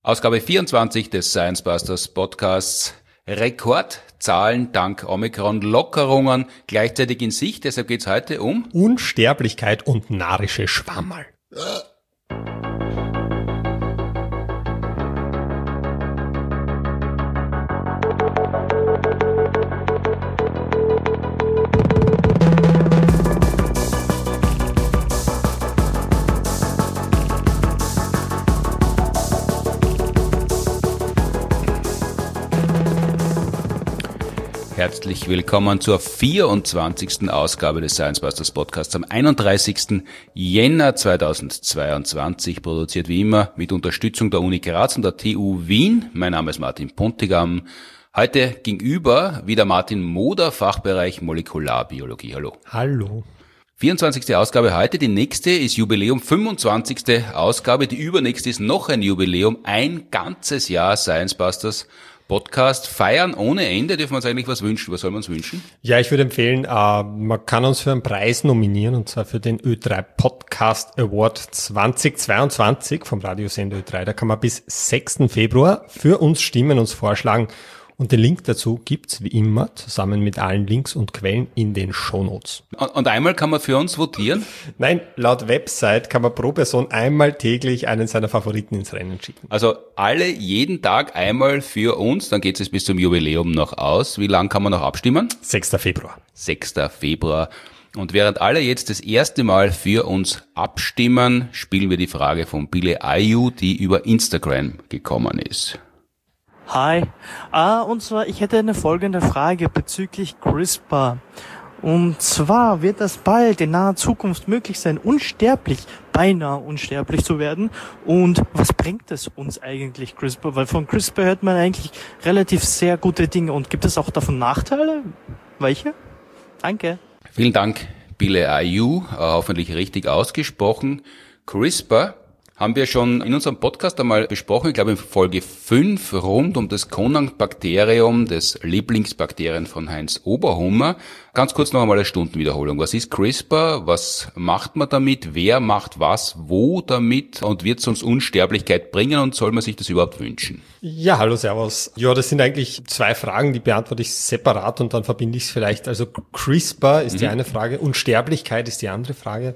Ausgabe 24 des Science Busters Podcasts. Rekordzahlen dank Omikron-Lockerungen gleichzeitig in Sicht. Deshalb geht's heute um Unsterblichkeit und narische Schwammerl. Herzlich willkommen zur 24. Ausgabe des Science Busters Podcasts am 31. Jänner 2022, produziert wie immer mit Unterstützung der Uni Graz und der TU Wien. Mein Name ist Martin Pontigam. Heute gegenüber wieder Martin Moder, Fachbereich Molekularbiologie. Hallo. Hallo. 24. Ausgabe heute, die nächste ist Jubiläum, 25. Ausgabe, die übernächste ist noch ein Jubiläum, ein ganzes Jahr Science Busters Podcast, feiern ohne Ende. Dürfen wir uns eigentlich was wünschen? Was soll man uns wünschen? Ja, ich würde empfehlen, man kann uns für einen Preis nominieren, und zwar für den Ö3 Podcast Award 2022 vom Radiosender Ö3. Da kann man bis 6. Februar für uns stimmen, uns vorschlagen. Und den Link dazu gibt's wie immer zusammen mit allen Links und Quellen in den Shownotes. Und einmal kann man für uns votieren? Nein, laut Website kann man pro Person einmal täglich einen seiner Favoriten ins Rennen schicken. Also alle jeden Tag einmal für uns, dann geht es bis zum Jubiläum noch aus. Wie lang kann man noch abstimmen? 6. Februar. 6. Februar. Und während alle jetzt das erste Mal für uns abstimmen, spielen wir die Frage von Bille Ayu, die über Instagram gekommen ist. Hi, und zwar, ich hätte eine folgende Frage bezüglich CRISPR. Und zwar wird es bald in naher Zukunft möglich sein, beinahe unsterblich zu werden. Und was bringt es uns eigentlich, CRISPR? Weil von CRISPR hört man eigentlich relativ sehr gute Dinge. Und gibt es auch davon Nachteile? Welche? Danke. Vielen Dank, Bille Ayu, hoffentlich richtig ausgesprochen. CRISPR haben wir schon in unserem Podcast einmal besprochen, ich glaube in Folge 5, rund um das Conan-Bakterium, das Lieblingsbakterien von Heinz Oberhummer. Ganz kurz noch einmal eine Stundenwiederholung. Was ist CRISPR? Was macht man damit? Wer macht was, wo damit? Und wird es uns Unsterblichkeit bringen? Und soll man sich das überhaupt wünschen? Ja, hallo, servus. Ja, das sind eigentlich zwei Fragen, die beantworte ich separat und dann verbinde ich es vielleicht. Also CRISPR ist die eine Frage, Unsterblichkeit ist die andere Frage.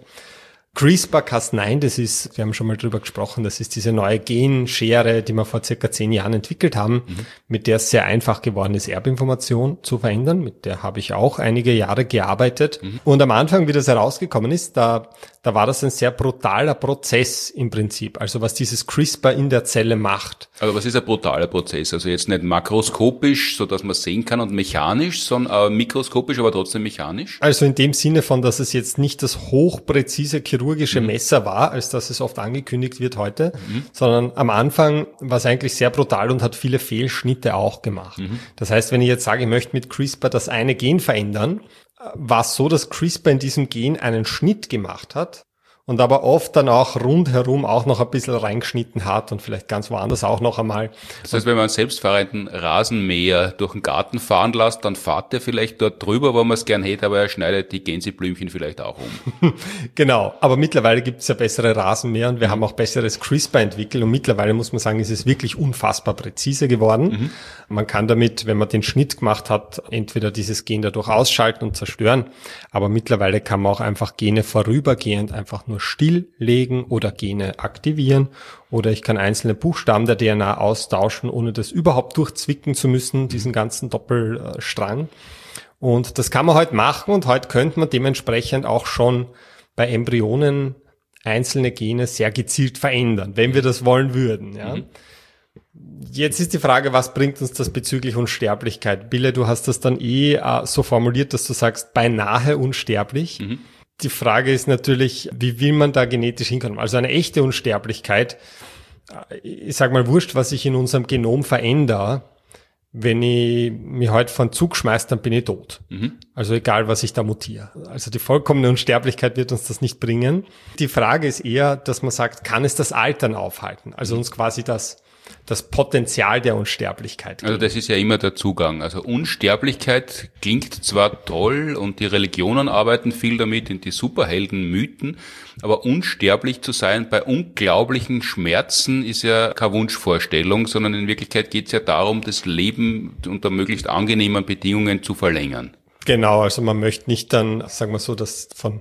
CRISPR-Cas9, das ist, wir haben schon mal drüber gesprochen, das ist diese neue Genschere, die wir vor circa 10 Jahren entwickelt haben, mit der es sehr einfach geworden ist, Erbinformation zu verändern. Mit der habe ich auch einige Jahre gearbeitet. Und am Anfang, wie das herausgekommen ist, da war das ein sehr brutaler Prozess im Prinzip. Also was dieses CRISPR in der Zelle macht. Also was ist ein brutaler Prozess? Also jetzt nicht makroskopisch, so dass man sehen kann, und mechanisch, sondern mikroskopisch, aber trotzdem mechanisch? Also in dem Sinne von, dass es jetzt nicht das hochpräzise chirurgische Messer war, als dass es oft angekündigt wird heute, sondern am Anfang war es eigentlich sehr brutal und hat viele Fehlschnitte auch gemacht. Das heißt, wenn ich jetzt sage, ich möchte mit CRISPR das eine Gen verändern, war es so, dass CRISPR in diesem Gen einen Schnitt gemacht hat und aber oft dann auch rundherum auch noch ein bisschen reingeschnitten hat und vielleicht ganz woanders auch noch einmal. Das heißt, wenn man einen selbstfahrenden Rasenmäher durch den Garten fahren lässt, dann fährt er vielleicht dort drüber, wo man es gern hätte, aber er schneidet die Gänseblümchen vielleicht auch um. Genau, aber mittlerweile gibt es ja bessere Rasenmäher und wir haben auch besseres CRISPR entwickelt und mittlerweile muss man sagen, ist es wirklich unfassbar präzise geworden. Man kann damit, wenn man den Schnitt gemacht hat, entweder dieses Gen dadurch ausschalten und zerstören, aber mittlerweile kann man auch einfach Gene vorübergehend einfach nur stilllegen oder Gene aktivieren, oder ich kann einzelne Buchstaben der DNA austauschen, ohne das überhaupt durchzwicken zu müssen, diesen ganzen Doppelstrang. Und das kann man heute machen, und heute könnte man dementsprechend auch schon bei Embryonen einzelne Gene sehr gezielt verändern, wenn wir das wollen würden. Ja. Jetzt ist die Frage, was bringt uns das bezüglich Unsterblichkeit? Bille, du hast das dann so formuliert, dass du sagst, beinahe unsterblich. Die Frage ist natürlich, wie will man da genetisch hinkommen? Also eine echte Unsterblichkeit, ich sag mal, wurscht, was ich in unserem Genom verändere, wenn ich mich heute vor den Zug schmeiße, dann bin ich tot. Also egal, was ich da mutiere. Also die vollkommene Unsterblichkeit wird uns das nicht bringen. Die Frage ist eher, dass man sagt, kann es das Altern aufhalten? Also uns quasi das das Potenzial der Unsterblichkeit gehen. Also das ist ja immer der Zugang. Also Unsterblichkeit klingt zwar toll und die Religionen arbeiten viel damit, in die Superhelden, Mythen, aber unsterblich zu sein bei unglaublichen Schmerzen ist ja keine Wunschvorstellung, sondern in Wirklichkeit geht es ja darum, das Leben unter möglichst angenehmen Bedingungen zu verlängern. Genau, also man möchte nicht dann, sagen wir so, dass von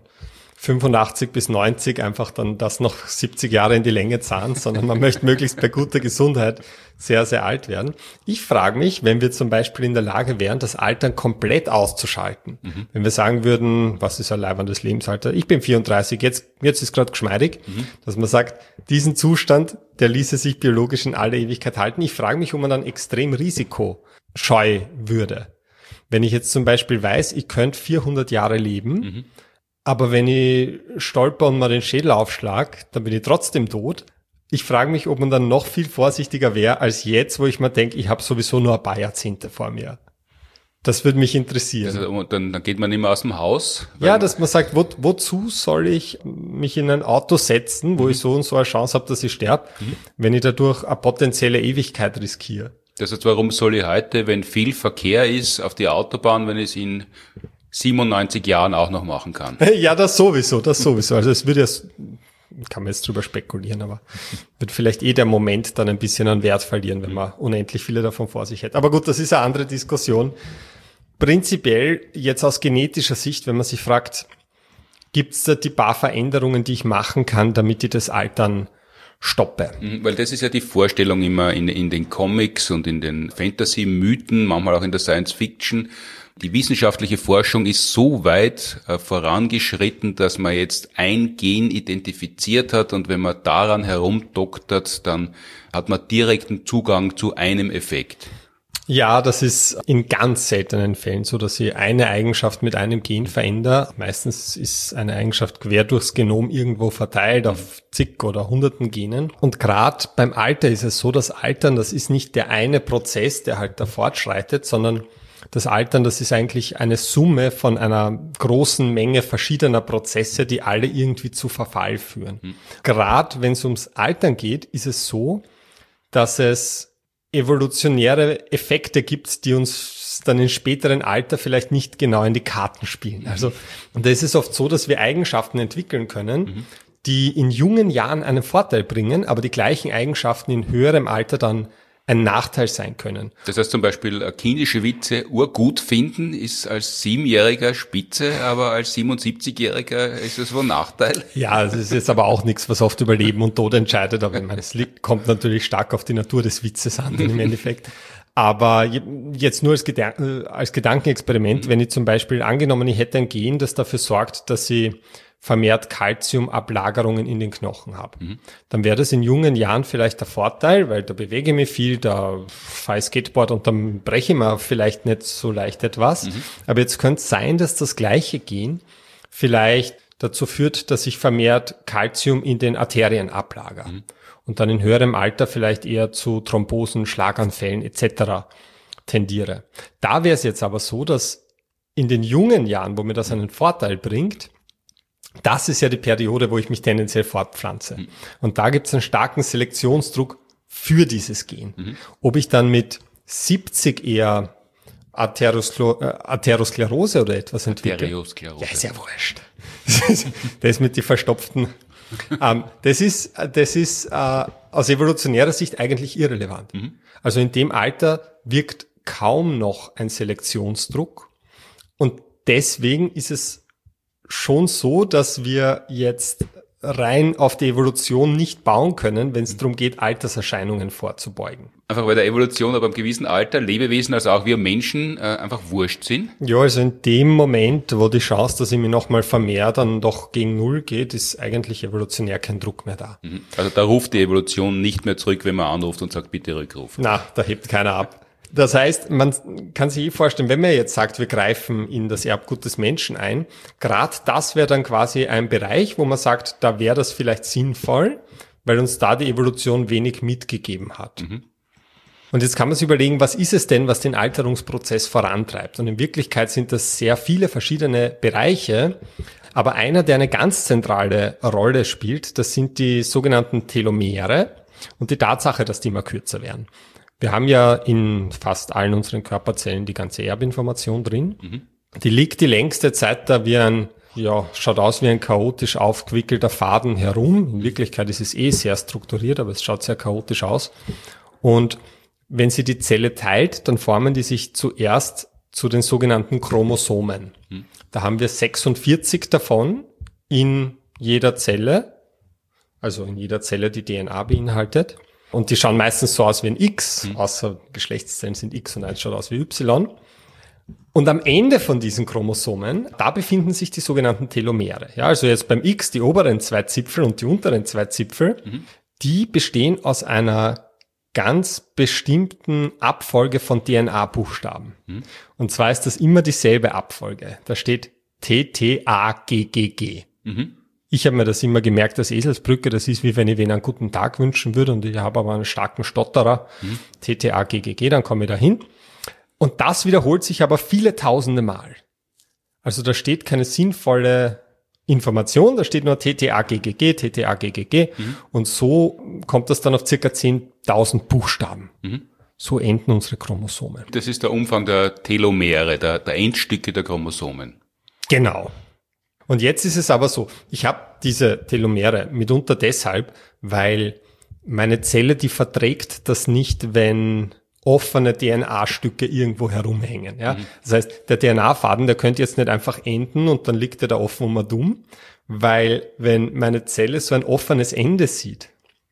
85 bis 90 einfach dann das noch 70 Jahre in die Länge zahlen, sondern man möchte möglichst bei guter Gesundheit sehr, sehr alt werden. Ich frage mich, wenn wir zum Beispiel in der Lage wären, das Altern komplett auszuschalten. Wenn wir sagen würden, was ist ein leibendes Lebensalter? Ich bin 34, jetzt ist gerade geschmeidig, dass man sagt, diesen Zustand, der ließe sich biologisch in aller Ewigkeit halten. Ich frage mich, ob man dann extrem risikoscheu würde. Wenn ich jetzt zum Beispiel weiß, ich könnte 400 Jahre leben, aber wenn ich stolper und mal den Schädel aufschlag, dann bin ich trotzdem tot. Ich frage mich, ob man dann noch viel vorsichtiger wäre als jetzt, wo ich mir denke, ich habe sowieso nur ein paar Jahrzehnte vor mir. Das würde mich interessieren. Also, dann geht man nicht mehr aus dem Haus. Ja, dass man sagt, wozu soll ich mich in ein Auto setzen, wo ich so und so eine Chance habe, dass ich sterbe, wenn ich dadurch eine potenzielle Ewigkeit riskiere. Das heißt, warum soll ich heute, wenn viel Verkehr ist, auf die Autobahn, wenn ich es in 97 Jahren auch noch machen kann? Ja, das sowieso. Also es würde ja, kann man jetzt drüber spekulieren, aber wird vielleicht der Moment dann ein bisschen an Wert verlieren, wenn man unendlich viele davon vor sich hätte. Aber gut, das ist eine andere Diskussion. Prinzipiell jetzt aus genetischer Sicht, wenn man sich fragt, gibt es da die paar Veränderungen, die ich machen kann, damit ich das Altern stoppe? Weil das ist ja die Vorstellung immer in den Comics und in den Fantasy-Mythen, manchmal auch in der Science-Fiction. Die wissenschaftliche Forschung ist so weit vorangeschritten, dass man jetzt ein Gen identifiziert hat und wenn man daran herumdoktert, dann hat man direkten Zugang zu einem Effekt. Ja, das ist in ganz seltenen Fällen so, dass ich eine Eigenschaft mit einem Gen verändere. Meistens ist eine Eigenschaft quer durchs Genom irgendwo verteilt auf zig oder hunderten Genen. Und gerade beim Alter ist es so, das Altern, das ist nicht der eine Prozess, der halt da fortschreitet, sondern das Altern, das ist eigentlich eine Summe von einer großen Menge verschiedener Prozesse, die alle irgendwie zu Verfall führen. Gerade wenn es ums Altern geht, ist es so, dass es evolutionäre Effekte gibt, die uns dann in späteren Alter vielleicht nicht genau in die Karten spielen. Also, und da ist es oft so, dass wir Eigenschaften entwickeln können, die in jungen Jahren einen Vorteil bringen, aber die gleichen Eigenschaften in höherem Alter dann ein Nachteil sein können. Das heißt zum Beispiel, kindische Witze urgut finden ist als 7-Jähriger spitze, aber als 77-Jähriger ist es wohl ein Nachteil. Ja, es ist jetzt aber auch nichts, was oft über Leben und Tod entscheidet, aber ich meine, es kommt natürlich stark auf die Natur des Witzes an im Endeffekt. Aber jetzt nur als Gedankenexperiment, wenn ich zum Beispiel angenommen, ich hätte ein Gen, das dafür sorgt, dass ich vermehrt Calciumablagerungen in den Knochen habe. Dann wäre das in jungen Jahren vielleicht der Vorteil, weil da bewege ich mich viel, da fahre ich Skateboard und dann breche ich mir vielleicht nicht so leicht etwas. Aber jetzt könnte es sein, dass das gleiche Gen vielleicht dazu führt, dass ich vermehrt Calcium in den Arterien ablagere. Und dann in höherem Alter vielleicht eher zu Thrombosen, Schlaganfällen etc. tendiere. Da wäre es jetzt aber so, dass in den jungen Jahren, wo mir das einen Vorteil bringt, das ist ja die Periode, wo ich mich tendenziell fortpflanze. Und da gibt es einen starken Selektionsdruck für dieses Gen. Ob ich dann mit 70 eher Atherosklerose oder etwas entwickle. Arteriosklerose. Ja, ist ja wurscht. Das ist mit die verstopften. Das ist aus evolutionärer Sicht eigentlich irrelevant. Also in dem Alter wirkt kaum noch ein Selektionsdruck. Und deswegen ist es schon so, dass wir jetzt rein auf die Evolution nicht bauen können, wenn es darum geht, Alterserscheinungen vorzubeugen. Einfach weil der Evolution aber im gewissen Alter Lebewesen, also auch wir Menschen, einfach wurscht sind? Ja, also in dem Moment, wo die Chance, dass ich mich nochmal vermehre, dann doch gegen Null geht, ist eigentlich evolutionär kein Druck mehr da. Also da ruft die Evolution nicht mehr zurück, wenn man anruft und sagt, bitte rückrufen. Na, da hebt keiner ab. Das heißt, man kann sich vorstellen, wenn man jetzt sagt, wir greifen in das Erbgut des Menschen ein, gerade das wäre dann quasi ein Bereich, wo man sagt, da wäre das vielleicht sinnvoll, weil uns da die Evolution wenig mitgegeben hat. Und jetzt kann man sich überlegen, was ist es denn, was den Alterungsprozess vorantreibt? Und in Wirklichkeit sind das sehr viele verschiedene Bereiche, aber einer, der eine ganz zentrale Rolle spielt, das sind die sogenannten Telomere. Und die Tatsache, dass die immer kürzer werden. Wir haben ja in fast allen unseren Körperzellen die ganze Erbinformation drin. Die liegt die längste Zeit da schaut aus wie ein chaotisch aufgewickelter Faden herum. In Wirklichkeit ist es sehr strukturiert, aber es schaut sehr chaotisch aus. Und wenn sie die Zelle teilt, dann formen die sich zuerst zu den sogenannten Chromosomen. Da haben wir 46 davon in jeder Zelle, also in jeder Zelle, die DNA beinhaltet. Und die schauen meistens so aus wie ein X, außer Geschlechtszellen sind X und eins schaut aus wie Y. Und am Ende von diesen Chromosomen, da befinden sich die sogenannten Telomere. Ja, also jetzt beim X die oberen 2 Zipfel und die unteren 2 Zipfel, die bestehen aus einer ganz bestimmten Abfolge von DNA-Buchstaben. Und zwar ist das immer dieselbe Abfolge. Da steht TTAGGG. Ich habe mir das immer gemerkt, das Eselsbrücke, das ist wie wenn ich wen einen guten Tag wünschen würde und ich habe aber einen starken Stotterer. TTAGGG, dann komme ich da hin. Und das wiederholt sich aber viele tausende Mal. Also da steht keine sinnvolle Information, da steht nur TTAGGG, TTAGGG und so kommt das dann auf circa 10.000 Buchstaben. So enden unsere Chromosomen. Das ist der Umfang der Telomere, der Endstücke der Chromosomen. Genau. Und jetzt ist es aber so, ich habe diese Telomere mitunter deshalb, weil meine Zelle, die verträgt das nicht, wenn offene DNA-Stücke irgendwo herumhängen. Ja? Das heißt, der DNA-Faden, der könnte jetzt nicht einfach enden und dann liegt er da offen und mal dumm, weil wenn meine Zelle so ein offenes Ende sieht,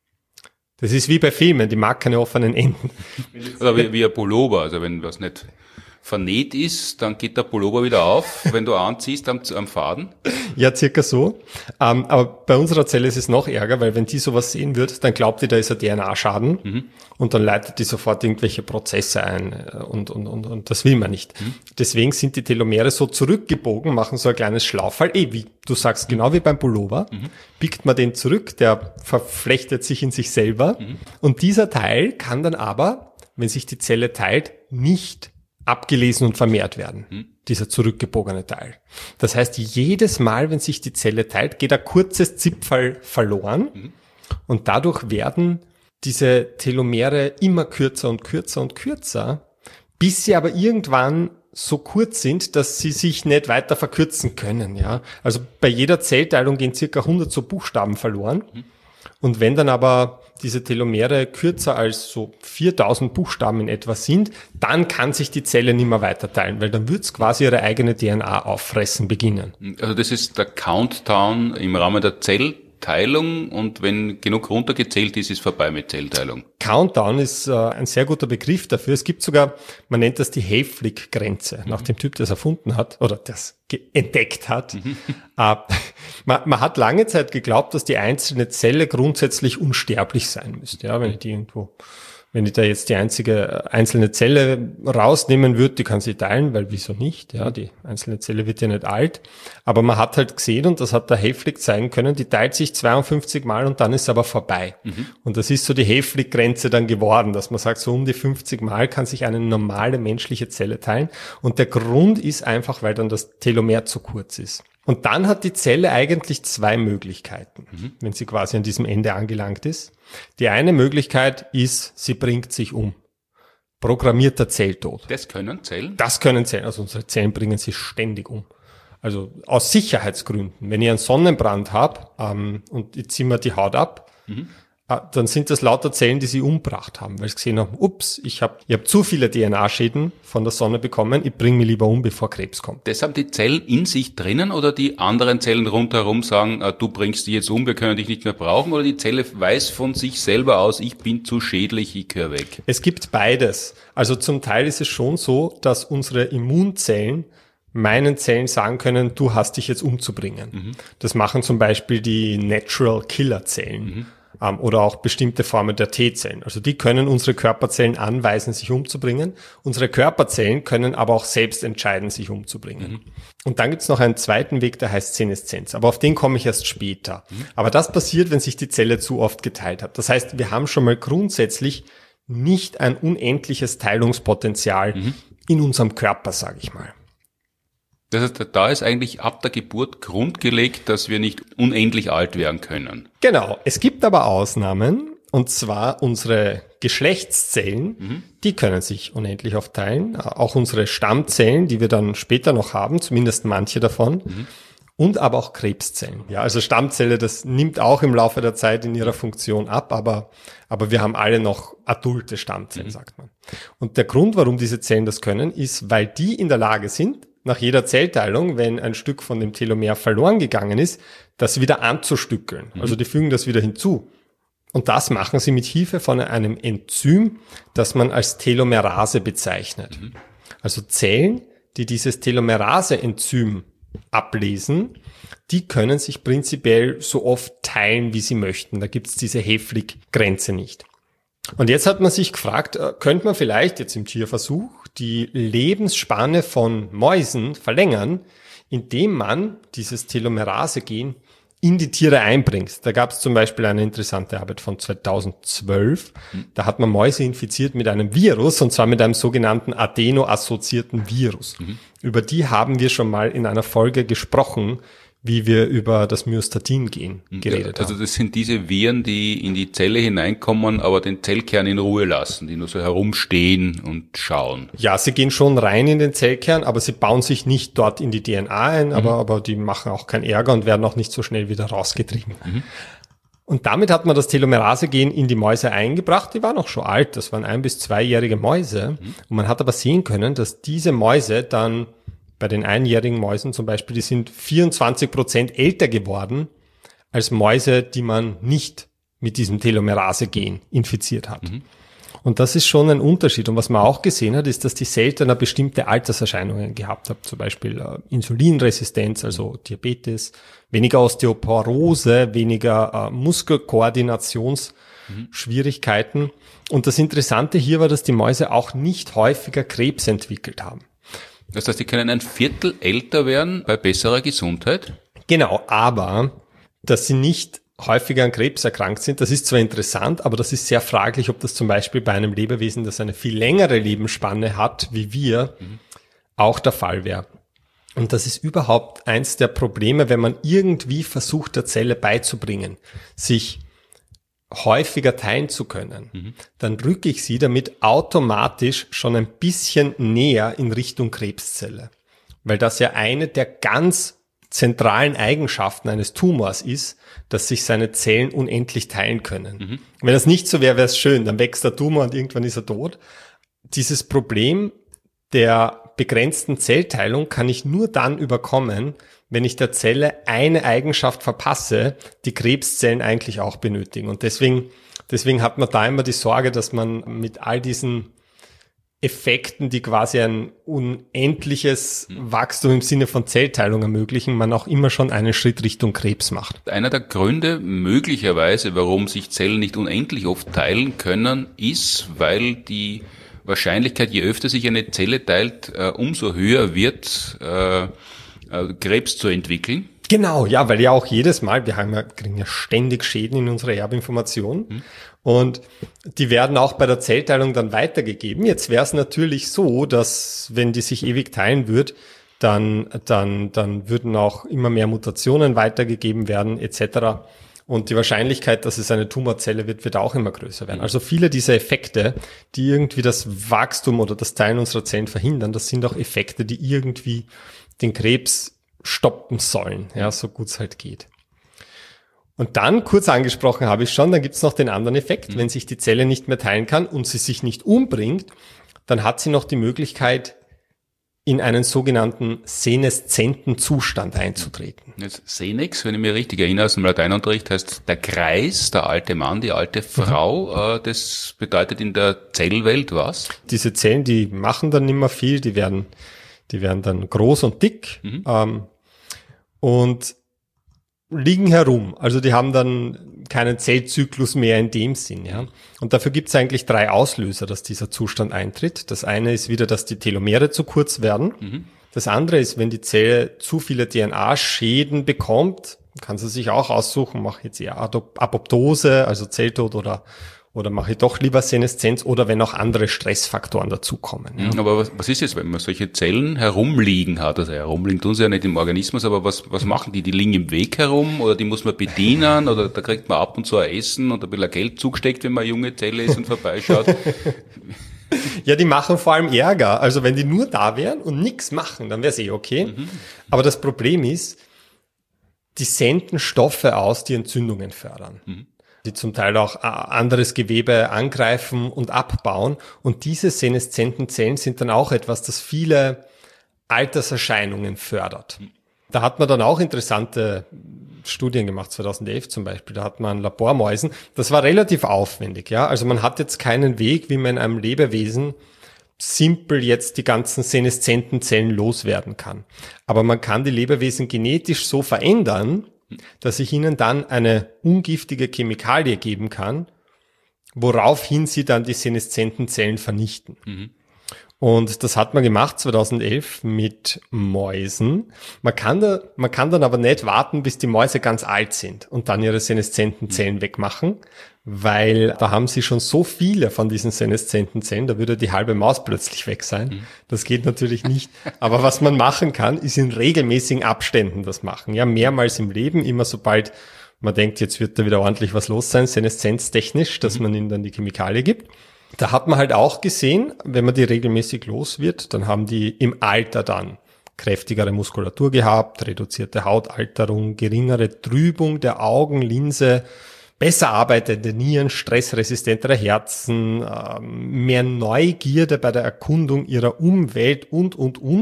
das ist wie bei Filmen, die mag keine offenen Enden. Oder wie ein Pullover, also wenn was nicht vernäht ist, dann geht der Pullover wieder auf, wenn du anziehst am Faden. Ja, circa so. Aber bei unserer Zelle ist es noch ärger, weil wenn die sowas sehen wird, dann glaubt die, da ist ein DNA-Schaden und dann leitet die sofort irgendwelche Prozesse ein und das will man nicht. Deswegen sind die Telomere so zurückgebogen, machen so ein kleines Schlauffall, wie du sagst, genau wie beim Pullover, biegt man den zurück, der verflechtet sich in sich selber und dieser Teil kann dann aber, wenn sich die Zelle teilt, nicht abgelesen und vermehrt werden, dieser zurückgebogene Teil. Das heißt, jedes Mal, wenn sich die Zelle teilt, geht ein kurzes Zipfel verloren und dadurch werden diese Telomere immer kürzer und kürzer und kürzer, bis sie aber irgendwann so kurz sind, dass sie sich nicht weiter verkürzen können. Ja, also bei jeder Zellteilung gehen circa 100 so Buchstaben verloren. Und wenn dann aber diese Telomere kürzer als so 4000 Buchstaben in etwa sind, dann kann sich die Zelle nicht mehr weiter teilen, weil dann wird's quasi ihre eigene DNA auffressen beginnen. Also das ist der Countdown im Rahmen der Zellteilung und wenn genug runtergezählt ist, ist vorbei mit Zellteilung. Countdown ist ein sehr guter Begriff dafür. Es gibt sogar, man nennt das die Hayflick-Grenze, nach dem Typ, der es erfunden hat oder das entdeckt hat. Man hat lange Zeit geglaubt, dass die einzelne Zelle grundsätzlich unsterblich sein müsste. Ja, wenn ich da jetzt die einzelne Zelle rausnehmen würde, die kann sie teilen, weil wieso nicht? Ja, die einzelne Zelle wird ja nicht alt. Aber man hat halt gesehen, und das hat der Hayflick zeigen können, die teilt sich 52 Mal und dann ist aber vorbei. Und das ist so die Hayflick-Grenze dann geworden, dass man sagt, so um die 50 Mal kann sich eine normale menschliche Zelle teilen. Und der Grund ist einfach, weil dann das Telomer zu kurz ist. Und dann hat die Zelle eigentlich 2 Möglichkeiten, wenn sie quasi an diesem Ende angelangt ist. Die eine Möglichkeit ist, sie bringt sich um. Programmierter Zelltod. Das können Zellen? Das können Zellen. Also unsere Zellen bringen sich ständig um. Also aus Sicherheitsgründen. Wenn ich einen Sonnenbrand habe und ich ziehe mir die Haut ab, dann sind das lauter Zellen, die sie umgebracht haben, weil sie gesehen haben, ups, ich hab zu viele DNA-Schäden von der Sonne bekommen, ich bringe mich lieber um, bevor Krebs kommt. Das haben die Zellen in sich drinnen oder die anderen Zellen rundherum sagen, du bringst dich jetzt um, wir können dich nicht mehr brauchen, oder die Zelle weiß von sich selber aus, ich bin zu schädlich, ich gehöre weg? Es gibt beides. Also zum Teil ist es schon so, dass unsere Immunzellen meinen Zellen sagen können, du hast dich jetzt umzubringen. Das machen zum Beispiel die Natural Killer Zellen. Oder auch bestimmte Formen der T-Zellen. Also die können unsere Körperzellen anweisen, sich umzubringen. Unsere Körperzellen können aber auch selbst entscheiden, sich umzubringen. Und dann gibt's noch einen zweiten Weg, der heißt Seneszenz. Aber auf den komme ich erst später. Aber das passiert, wenn sich die Zelle zu oft geteilt hat. Das heißt, wir haben schon mal grundsätzlich nicht ein unendliches Teilungspotenzial in unserem Körper, sage ich mal. Das heißt, da ist eigentlich ab der Geburt grundgelegt, dass wir nicht unendlich alt werden können. Genau. Es gibt aber Ausnahmen Und zwar unsere Geschlechtszellen, die können sich unendlich oft teilen. Auch unsere Stammzellen, die wir dann später noch haben, zumindest manche davon. Und aber auch Krebszellen. Ja, also Stammzelle, das nimmt auch im Laufe der Zeit in ihrer Funktion ab, aber wir haben alle noch adulte Stammzellen, sagt man. Und der Grund, warum diese Zellen das können, ist, weil die in der Lage sind, nach jeder Zellteilung, wenn ein Stück von dem Telomer verloren gegangen ist, das wieder anzustückeln. Also die fügen das wieder hinzu. Und das machen sie mit Hilfe von einem Enzym, das man als Telomerase bezeichnet. Also Zellen, die dieses Telomerase-Enzym ablesen, die können sich prinzipiell so oft teilen, wie sie möchten. Da gibt's diese Hayflick-Grenze nicht. Und jetzt hat man sich gefragt, könnte man vielleicht jetzt im Tierversuch die Lebensspanne von Mäusen verlängern, indem man dieses Telomerase-Gen in die Tiere einbringt. Da gab es zum Beispiel eine interessante Arbeit von 2012. Da hat man Mäuse infiziert mit einem Virus, und zwar mit einem sogenannten adeno-assoziierten Virus. Über die haben wir schon mal in einer Folge gesprochen, wie wir über das Myostatin-Gen geredet haben. Also das sind diese Viren, die in die Zelle hineinkommen, aber den Zellkern in Ruhe lassen, die nur so herumstehen und schauen. Ja, sie gehen schon rein in den Zellkern, aber sie bauen sich nicht dort in die DNA ein, aber die machen auch keinen Ärger und werden auch nicht so schnell wieder rausgetrieben. Und damit hat man das Telomerase-Gen in die Mäuse eingebracht. Die waren auch schon alt, das waren 1- bis 2-jährige Mäuse. Und man hat aber sehen können, dass diese Mäuse dann bei den einjährigen Mäusen zum Beispiel, die sind 24% älter geworden als Mäuse, die man nicht mit diesem Telomerase-Gen infiziert hat. Und das ist schon ein Unterschied. Und was man auch gesehen hat, ist, dass die seltener bestimmte Alterserscheinungen gehabt haben. Zum Beispiel Insulinresistenz, also Diabetes, weniger Osteoporose, weniger Muskelkoordinationsschwierigkeiten. Und das Interessante hier war, dass die Mäuse auch nicht häufiger Krebs entwickelt haben. Das heißt, die können ein Viertel älter werden bei besserer Gesundheit? Genau, aber dass sie nicht häufiger an Krebs erkrankt sind, das ist zwar interessant, aber das ist sehr fraglich, ob das zum Beispiel bei einem Lebewesen, das eine viel längere Lebensspanne hat, wie wir, auch der Fall wäre. Und das ist überhaupt eins der Probleme, wenn man irgendwie versucht, der Zelle beizubringen, sich häufiger teilen zu können, dann rücke ich sie damit automatisch schon ein bisschen näher in Richtung Krebszelle. Weil das ja eine der ganz zentralen Eigenschaften eines Tumors ist, dass sich seine Zellen unendlich teilen können. Wenn das nicht so wäre, wäre es schön, dann wächst der Tumor und irgendwann ist er tot. Dieses Problem der begrenzten Zellteilung kann ich nur dann überkommen, wenn ich der Zelle eine Eigenschaft verpasse, die Krebszellen eigentlich auch benötigen. Und deswegen hat man da immer die Sorge, dass man mit all diesen Effekten, die quasi ein unendliches Wachstum im Sinne von Zellteilung ermöglichen, man auch immer schon einen Schritt Richtung Krebs macht. Einer der Gründe möglicherweise, warum sich Zellen nicht unendlich oft teilen können, ist, weil die Wahrscheinlichkeit, je öfter sich eine Zelle teilt, umso höher wird, Krebs zu entwickeln. Genau, ja, weil ja auch jedes Mal, kriegen ja ständig Schäden in unserer Erbinformation und die werden auch bei der Zellteilung dann weitergegeben. Jetzt wäre es natürlich so, dass wenn die sich ewig teilen würde, dann würden auch immer mehr Mutationen weitergegeben werden etc. Und die Wahrscheinlichkeit, dass es eine Tumorzelle wird auch immer größer werden. Also viele dieser Effekte, die irgendwie das Wachstum oder das Teilen unserer Zellen verhindern, das sind auch Effekte, die irgendwie den Krebs stoppen sollen, ja, so gut es halt geht. Und dann, kurz angesprochen habe ich schon, dann gibt es noch den anderen Effekt. Wenn sich die Zelle nicht mehr teilen kann und sie sich nicht umbringt, dann hat sie noch die Möglichkeit, in einen sogenannten seneszenten Zustand einzutreten. Jetzt Senex, wenn ich mich richtig erinnere aus dem Lateinunterricht, heißt der Kreis, der alte Mann, die alte Frau. Das bedeutet in der Zellwelt was? Diese Zellen, die machen dann nicht mehr viel, die werden dann groß und dick und liegen herum. Also die haben dann keinen Zellzyklus mehr in dem Sinn. Ja. Und dafür gibt es eigentlich 3 Auslöser, dass dieser Zustand eintritt. Das eine ist wieder, dass die Telomere zu kurz werden. Das andere ist, wenn die Zelle zu viele DNA-Schäden bekommt, kann sie sich auch aussuchen, mache jetzt eher Apoptose, also Zelltod oder oder mache ich doch lieber Seneszenz oder wenn auch andere Stressfaktoren dazukommen. Ja. Aber was ist jetzt, wenn man solche Zellen herumliegen hat? Also herumliegen tun sie ja nicht im Organismus, aber was machen die? Die liegen im Weg herum oder die muss man bedienen oder da kriegt man ab und zu ein Essen und ein bisschen Geld zugesteckt, wenn man eine junge Zelle ist und vorbeischaut? Ja, die machen vor allem Ärger. Also wenn die nur da wären und nichts machen, dann wäre es okay. Aber das Problem ist, die senden Stoffe aus, die Entzündungen fördern. Die zum Teil auch anderes Gewebe angreifen und abbauen. Und diese seneszenten Zellen sind dann auch etwas, das viele Alterserscheinungen fördert. Da hat man dann auch interessante Studien gemacht, 2011 zum Beispiel. Da hat man Labormäusen. Das war relativ aufwendig, ja. Also man hat jetzt keinen Weg, wie man in einem Lebewesen simpel jetzt die ganzen seneszenten Zellen loswerden kann. Aber man kann die Lebewesen genetisch so verändern, dass ich ihnen dann eine ungiftige Chemikalie geben kann, woraufhin sie dann die seneszenten Zellen vernichten. Und das hat man gemacht 2011 mit Mäusen. Man kann dann aber nicht warten, bis die Mäuse ganz alt sind und dann ihre seneszenten Zellen wegmachen, weil da haben sie schon so viele von diesen seneszenten Zellen, da würde die halbe Maus plötzlich weg sein. Das geht natürlich nicht. Aber was man machen kann, ist in regelmäßigen Abständen das machen. Ja, mehrmals im Leben, immer sobald man denkt, jetzt wird da wieder ordentlich was los sein, seneszenztechnisch, dass man ihnen dann die Chemikalie gibt. Da hat man halt auch gesehen, wenn man die regelmäßig los wird, dann haben die im Alter dann kräftigere Muskulatur gehabt, reduzierte Hautalterung, geringere Trübung der Augenlinse, besser arbeitende Nieren, stressresistentere Herzen, mehr Neugierde bei der Erkundung ihrer Umwelt und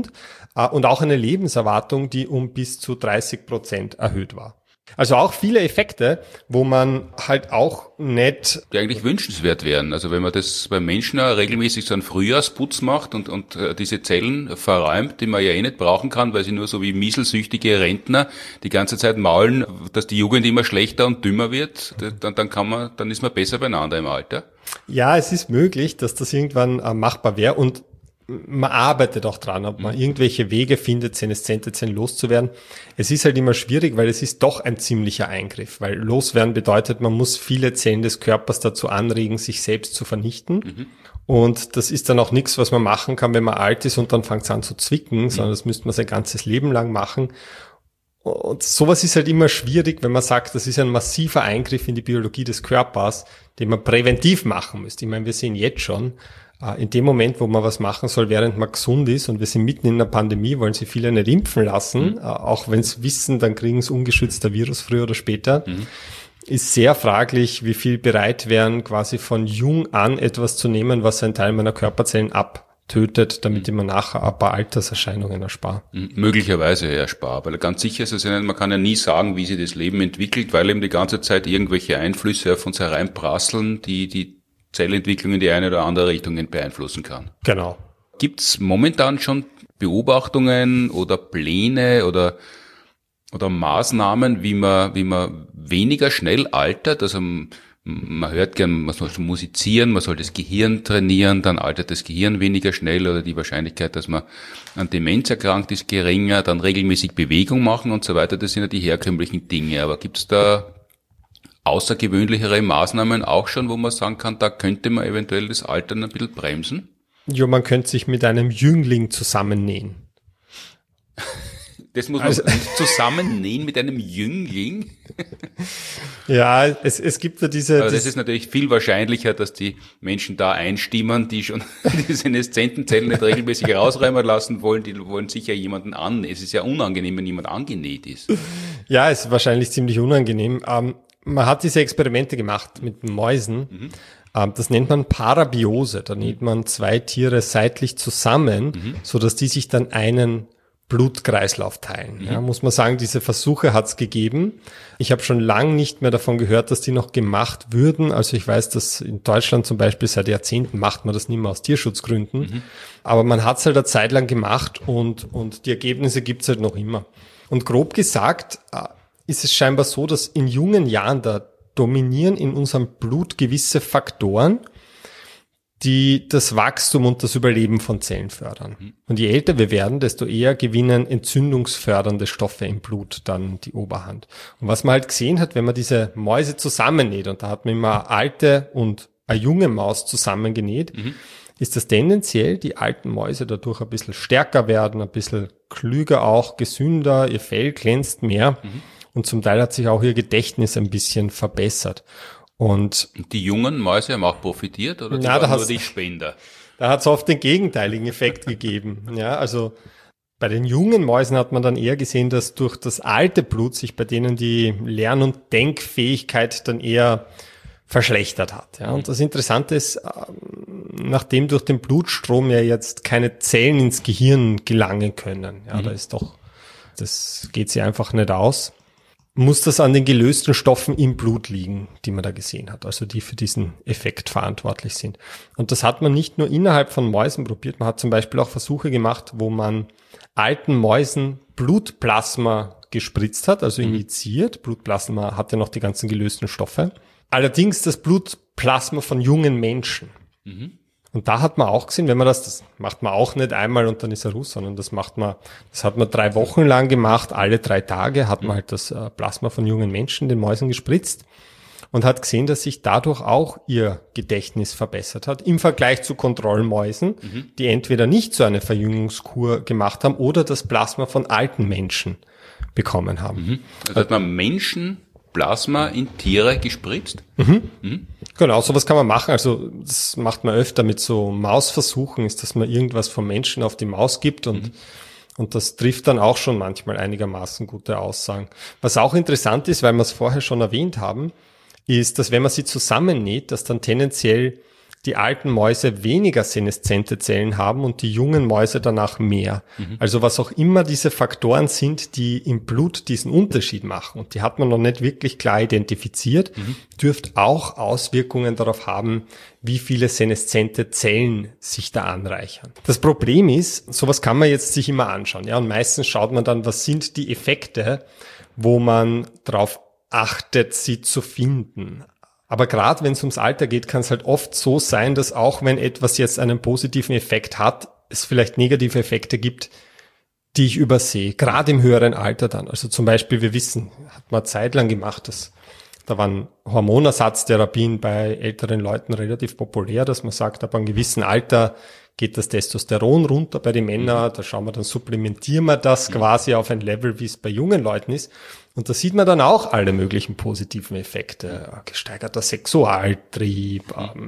auch eine Lebenserwartung, die um bis zu 30% erhöht war. Also auch viele Effekte, wo man halt auch nicht... Die eigentlich wünschenswert wären. Also wenn man das beim Menschen auch regelmäßig so einen Frühjahrsputz macht und diese Zellen verräumt, die man ja eh nicht brauchen kann, weil sie nur so wie mieselsüchtige Rentner die ganze Zeit maulen, dass die Jugend immer schlechter und dümmer wird, dann ist man besser beieinander im Alter. Ja, es ist möglich, dass das irgendwann machbar wäre und man arbeitet auch dran, ob man irgendwelche Wege findet, seneszente Zellen loszuwerden. Es ist halt immer schwierig, weil es ist doch ein ziemlicher Eingriff, weil loswerden bedeutet, man muss viele Zellen des Körpers dazu anregen, sich selbst zu vernichten. Und das ist dann auch nichts, was man machen kann, wenn man alt ist und dann fängt es an zu zwicken, sondern das müsste man sein ganzes Leben lang machen. Und sowas ist halt immer schwierig, wenn man sagt, das ist ein massiver Eingriff in die Biologie des Körpers, den man präventiv machen müsste. Ich meine, wir sehen jetzt schon, in dem Moment, wo man was machen soll, während man gesund ist und wir sind mitten in einer Pandemie, wollen sie viele nicht impfen lassen, auch wenn sie wissen, dann kriegen sie ungeschützter Virus früher oder später. Ist sehr fraglich, wie viel bereit wären, quasi von jung an etwas zu nehmen, was einen Teil meiner Körperzellen abtötet, damit ich mir nachher ein paar Alterserscheinungen erspare. Möglicherweise erspare, weil ganz sicher ist es ja nicht, man kann ja nie sagen, wie sich das Leben entwickelt, weil eben die ganze Zeit irgendwelche Einflüsse auf uns hereinprasseln, die Zellentwicklung in die eine oder andere Richtung beeinflussen kann. Genau. Gibt's momentan schon Beobachtungen oder Pläne oder Maßnahmen, wie man weniger schnell altert? Also man hört gern, man soll musizieren, man soll das Gehirn trainieren, dann altert das Gehirn weniger schnell oder die Wahrscheinlichkeit, dass man an Demenz erkrankt, ist geringer, dann regelmäßig Bewegung machen und so weiter. Das sind ja die herkömmlichen Dinge. Aber gibt's da außergewöhnlichere Maßnahmen auch schon, wo man sagen kann, da könnte man eventuell das Altern ein bisschen bremsen? Ja, man könnte sich mit einem Jüngling zusammennähen. Das muss man zusammennähen mit einem Jüngling? Ja, es gibt ja diese... Aber das ist natürlich viel wahrscheinlicher, dass die Menschen da einstimmen, die schon die seneszenten Zellen nicht regelmäßig rausräumen lassen wollen. Die wollen sicher jemanden an. Es ist ja unangenehm, wenn jemand angenäht ist. Ja, es ist wahrscheinlich ziemlich unangenehm. Man hat diese Experimente gemacht mit Mäusen. Das nennt man Parabiose. Da näht man zwei Tiere seitlich zusammen, so dass die sich dann einen Blutkreislauf teilen. Ja, muss man sagen, diese Versuche hat es gegeben. Ich habe schon lange nicht mehr davon gehört, dass die noch gemacht würden. Also ich weiß, dass in Deutschland zum Beispiel seit Jahrzehnten macht man das nicht mehr aus Tierschutzgründen. Aber man hat es halt eine Zeit lang gemacht und die Ergebnisse gibt's halt noch immer. Und grob gesagt ist es scheinbar so, dass in jungen Jahren da dominieren in unserem Blut gewisse Faktoren, die das Wachstum und das Überleben von Zellen fördern. Und je älter wir werden, desto eher gewinnen entzündungsfördernde Stoffe im Blut dann die Oberhand. Und was man halt gesehen hat, wenn man diese Mäuse zusammennäht, und da hat man immer alte und eine junge Maus zusammengenäht, ist das tendenziell die alten Mäuse dadurch ein bisschen stärker werden, ein bisschen klüger auch, gesünder, ihr Fell glänzt mehr und zum Teil hat sich auch ihr Gedächtnis ein bisschen verbessert. Und die jungen Mäuse haben auch profitiert oder waren nur die Spender? Da hat es oft den gegenteiligen Effekt gegeben. Ja, also bei den jungen Mäusen hat man dann eher gesehen, dass durch das alte Blut sich bei denen die Lern- und Denkfähigkeit dann eher verschlechtert hat. Ja, und das Interessante ist, nachdem durch den Blutstrom ja jetzt keine Zellen ins Gehirn gelangen können, ja, das geht sie einfach nicht aus, muss das an den gelösten Stoffen im Blut liegen, die man da gesehen hat, also die für diesen Effekt verantwortlich sind. Und das hat man nicht nur innerhalb von Mäusen probiert, man hat zum Beispiel auch Versuche gemacht, wo man alten Mäusen Blutplasma gespritzt hat, also injiziert. Blutplasma hat ja noch die ganzen gelösten Stoffe. Allerdings das Blutplasma von jungen Menschen. Und da hat man auch gesehen, wenn man das macht man auch nicht einmal und dann ist er Russ, sondern das hat man 3 Wochen lang gemacht, alle 3 Tage hat man halt das Plasma von jungen Menschen den Mäusen gespritzt und hat gesehen, dass sich dadurch auch ihr Gedächtnis verbessert hat im Vergleich zu Kontrollmäusen, die entweder nicht so eine Verjüngungskur gemacht haben oder das Plasma von alten Menschen bekommen haben. Also hat man Menschenplasma in Tiere gespritzt? Genau, sowas kann man machen. Also das macht man öfter mit so Mausversuchen, ist, dass man irgendwas vom Menschen auf die Maus gibt und das trifft dann auch schon manchmal einigermaßen gute Aussagen. Was auch interessant ist, weil wir es vorher schon erwähnt haben, ist, dass wenn man sie zusammennäht, dass dann tendenziell die alten Mäuse weniger seneszente Zellen haben und die jungen Mäuse danach mehr. Also was auch immer diese Faktoren sind, die im Blut diesen Unterschied machen, und die hat man noch nicht wirklich klar identifiziert, dürfte auch Auswirkungen darauf haben, wie viele seneszente Zellen sich da anreichern. Das Problem ist, sowas kann man jetzt sich immer anschauen, ja, und meistens schaut man dann, was sind die Effekte, wo man drauf achtet, sie zu finden. Aber gerade wenn es ums Alter geht, kann es halt oft so sein, dass auch wenn etwas jetzt einen positiven Effekt hat, es vielleicht negative Effekte gibt, die ich übersehe. Gerade im höheren Alter dann. Also zum Beispiel, wir wissen, hat man zeitlang gemacht, da waren Hormonersatztherapien bei älteren Leuten relativ populär, dass man sagt, ab einem gewissen Alter geht das Testosteron runter bei den Männern, da schauen wir, dann supplementieren wir das quasi auf ein Level, wie es bei jungen Leuten ist. Und da sieht man dann auch alle möglichen positiven Effekte, gesteigerter Sexualtrieb,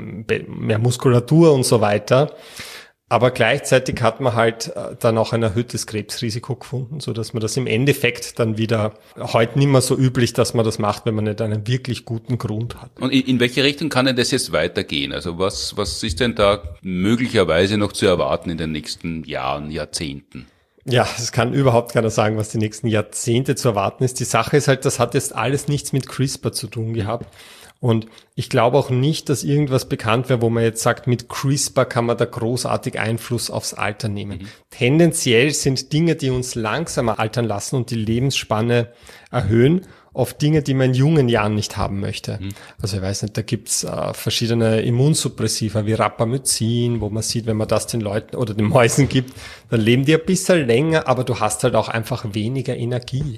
mehr Muskulatur und so weiter. Aber gleichzeitig hat man halt dann auch ein erhöhtes Krebsrisiko gefunden, so dass man das im Endeffekt dann wieder heute nicht mehr so üblich, dass man das macht, wenn man nicht einen wirklich guten Grund hat. Und in welche Richtung kann denn das jetzt weitergehen? Also was ist denn da möglicherweise noch zu erwarten in den nächsten Jahren, Jahrzehnten? Ja, es kann überhaupt keiner sagen, was die nächsten Jahrzehnte zu erwarten ist. Die Sache ist halt, das hat jetzt alles nichts mit CRISPR zu tun gehabt. Und ich glaube auch nicht, dass irgendwas bekannt wäre, wo man jetzt sagt, mit CRISPR kann man da großartig Einfluss aufs Alter nehmen. Tendenziell sind Dinge, die uns langsamer altern lassen und die Lebensspanne erhöhen, oft Dinge, die man in jungen Jahren nicht haben möchte. Also ich weiß nicht, da gibt's verschiedene Immunsuppressiva wie Rapamycin, wo man sieht, wenn man das den Leuten oder den Mäusen gibt, dann leben die ein bisschen länger, aber du hast halt auch einfach weniger Energie.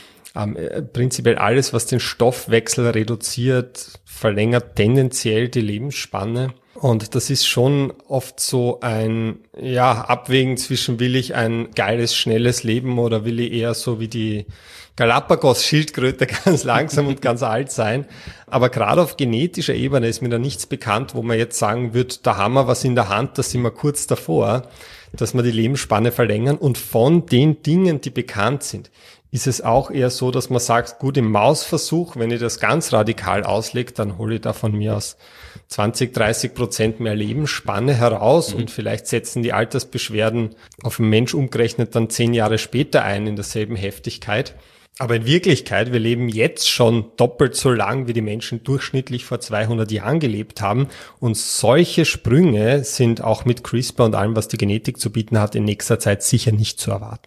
Prinzipiell alles, was den Stoffwechsel reduziert, verlängert tendenziell die Lebensspanne. Und das ist schon oft so ein Abwägen zwischen, will ich ein geiles, schnelles Leben oder will ich eher so wie die Galapagos-Schildkröte ganz langsam und ganz alt sein. Aber gerade auf genetischer Ebene ist mir da nichts bekannt, wo man jetzt sagen wird, da haben wir was in der Hand, da sind wir kurz davor, dass wir die Lebensspanne verlängern. Und von den Dingen, die bekannt sind, ist es auch eher so, dass man sagt, gut, im Mausversuch, wenn ich das ganz radikal auslege, dann hole ich da von mir aus 20-30% mehr Lebensspanne heraus und vielleicht setzen die Altersbeschwerden auf den Mensch umgerechnet dann 10 Jahre später ein in derselben Heftigkeit. Aber in Wirklichkeit, wir leben jetzt schon doppelt so lang, wie die Menschen durchschnittlich vor 200 Jahren gelebt haben. Und solche Sprünge sind auch mit CRISPR und allem, was die Genetik zu bieten hat, in nächster Zeit sicher nicht zu erwarten.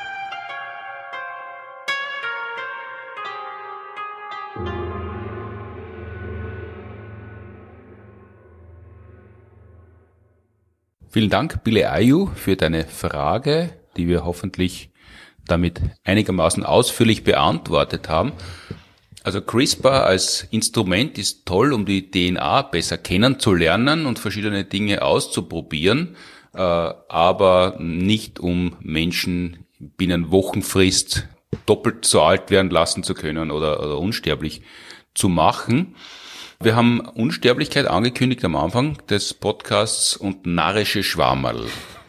Vielen Dank, Bile Ayu, für deine Frage, die wir hoffentlich damit einigermaßen ausführlich beantwortet haben. Also CRISPR als Instrument ist toll, um die DNA besser kennenzulernen und verschiedene Dinge auszuprobieren, aber nicht um Menschen binnen Wochenfrist doppelt so alt werden lassen zu können oder unsterblich zu machen. Wir haben Unsterblichkeit angekündigt am Anfang des Podcasts und narrische Schwammerl.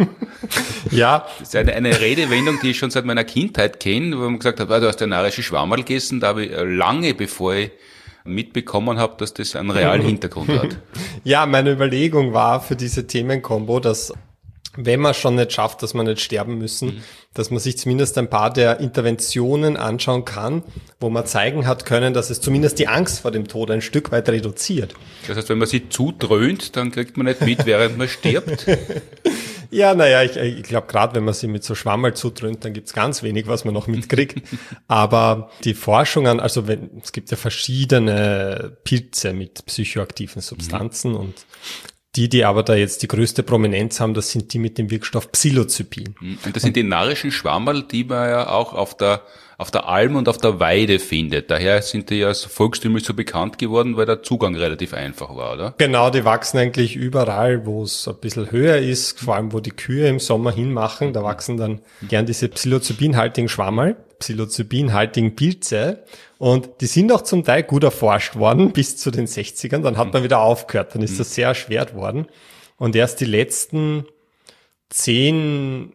Ja. Das ist eine Redewendung, die ich schon seit meiner Kindheit kenne, wo man gesagt hat, du hast ein narische Schwammerl gegessen. Da habe ich lange, bevor ich mitbekommen habe, dass das einen realen Hintergrund hat. Ja, meine Überlegung war für diese Themenkombo, dass wenn man schon nicht schafft, dass wir nicht sterben müssen, dass man sich zumindest ein paar der Interventionen anschauen kann, wo man zeigen hat können, dass es zumindest die Angst vor dem Tod ein Stück weit reduziert. Das heißt, wenn man sie zudröhnt, dann kriegt man nicht mit, während man stirbt. Ja, naja, ich glaube, gerade wenn man sie mit so Schwammerl zudröhnt, dann gibt's ganz wenig, was man noch mitkriegt. Aber die Forschungen, also es gibt ja verschiedene Pilze mit psychoaktiven Substanzen und die aber da jetzt die größte Prominenz haben, das sind die mit dem Wirkstoff Psilocybin. Und das sind die narrischen Schwammerl, die man ja auch auf der Alm und auf der Weide findet. Daher sind die ja volkstümlich so bekannt geworden, weil der Zugang relativ einfach war, oder? Genau, die wachsen eigentlich überall, wo es ein bisschen höher ist, vor allem wo die Kühe im Sommer hinmachen. Da wachsen dann gern diese psilocybinhaltigen Schwammerl, psilocybinhaltigen Pilze. Und die sind auch zum Teil gut erforscht worden bis zu den 60ern. Dann hat man wieder aufgehört. Dann ist das sehr erschwert worden. Und erst die letzten 10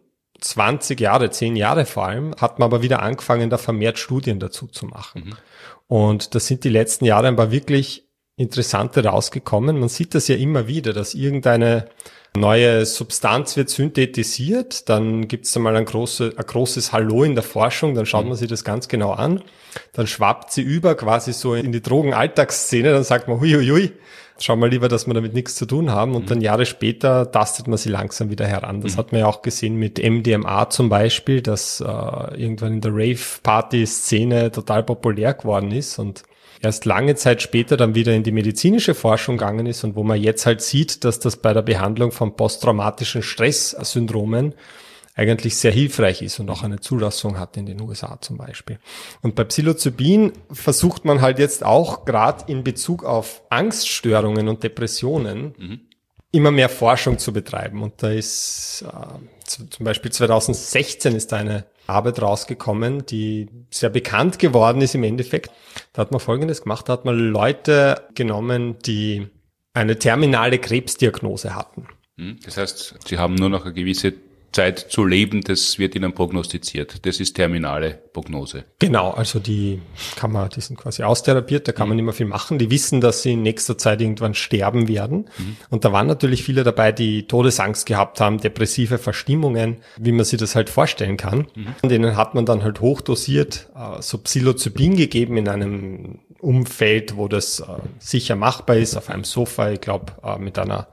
Jahre vor allem, hat man aber wieder angefangen, da vermehrt Studien dazu zu machen. Und da sind die letzten Jahre ein paar wirklich interessante rausgekommen. Man sieht das ja immer wieder, dass irgendeine neue Substanz wird synthetisiert, dann gibt's einmal ein großes Hallo in der Forschung, dann schaut man sich das ganz genau an, dann schwappt sie über quasi so in die Drogenalltagsszene, dann sagt man, huiuiui, schau mal lieber, dass wir damit nichts zu tun haben und dann Jahre später tastet man sie langsam wieder heran. Das hat man ja auch gesehen mit MDMA zum Beispiel, das irgendwann in der Rave-Party-Szene total populär geworden ist und erst lange Zeit später dann wieder in die medizinische Forschung gegangen ist und wo man jetzt halt sieht, dass das bei der Behandlung von posttraumatischen Stresssyndromen eigentlich sehr hilfreich ist und auch eine Zulassung hat in den USA zum Beispiel. Und bei Psilocybin versucht man halt jetzt auch gerade in Bezug auf Angststörungen und Depressionen immer mehr Forschung zu betreiben. Und da ist zum Beispiel 2016 ist da eine Arbeit rausgekommen, die sehr bekannt geworden ist im Endeffekt. Da hat man Folgendes gemacht, da hat man Leute genommen, die eine terminale Krebsdiagnose hatten. Das heißt, sie haben nur noch eine gewisse Zeit zu leben, das wird ihnen prognostiziert. Das ist terminale Prognose. Genau, also die sind quasi austherapiert, da kann man nicht mehr viel machen. Die wissen, dass sie in nächster Zeit irgendwann sterben werden. Und da waren natürlich viele dabei, die Todesangst gehabt haben, depressive Verstimmungen, wie man sich das halt vorstellen kann. Denen hat man dann halt hochdosiert so Psilocybin gegeben in einem Umfeld, wo das sicher machbar ist, auf einem Sofa, ich glaube, mit einer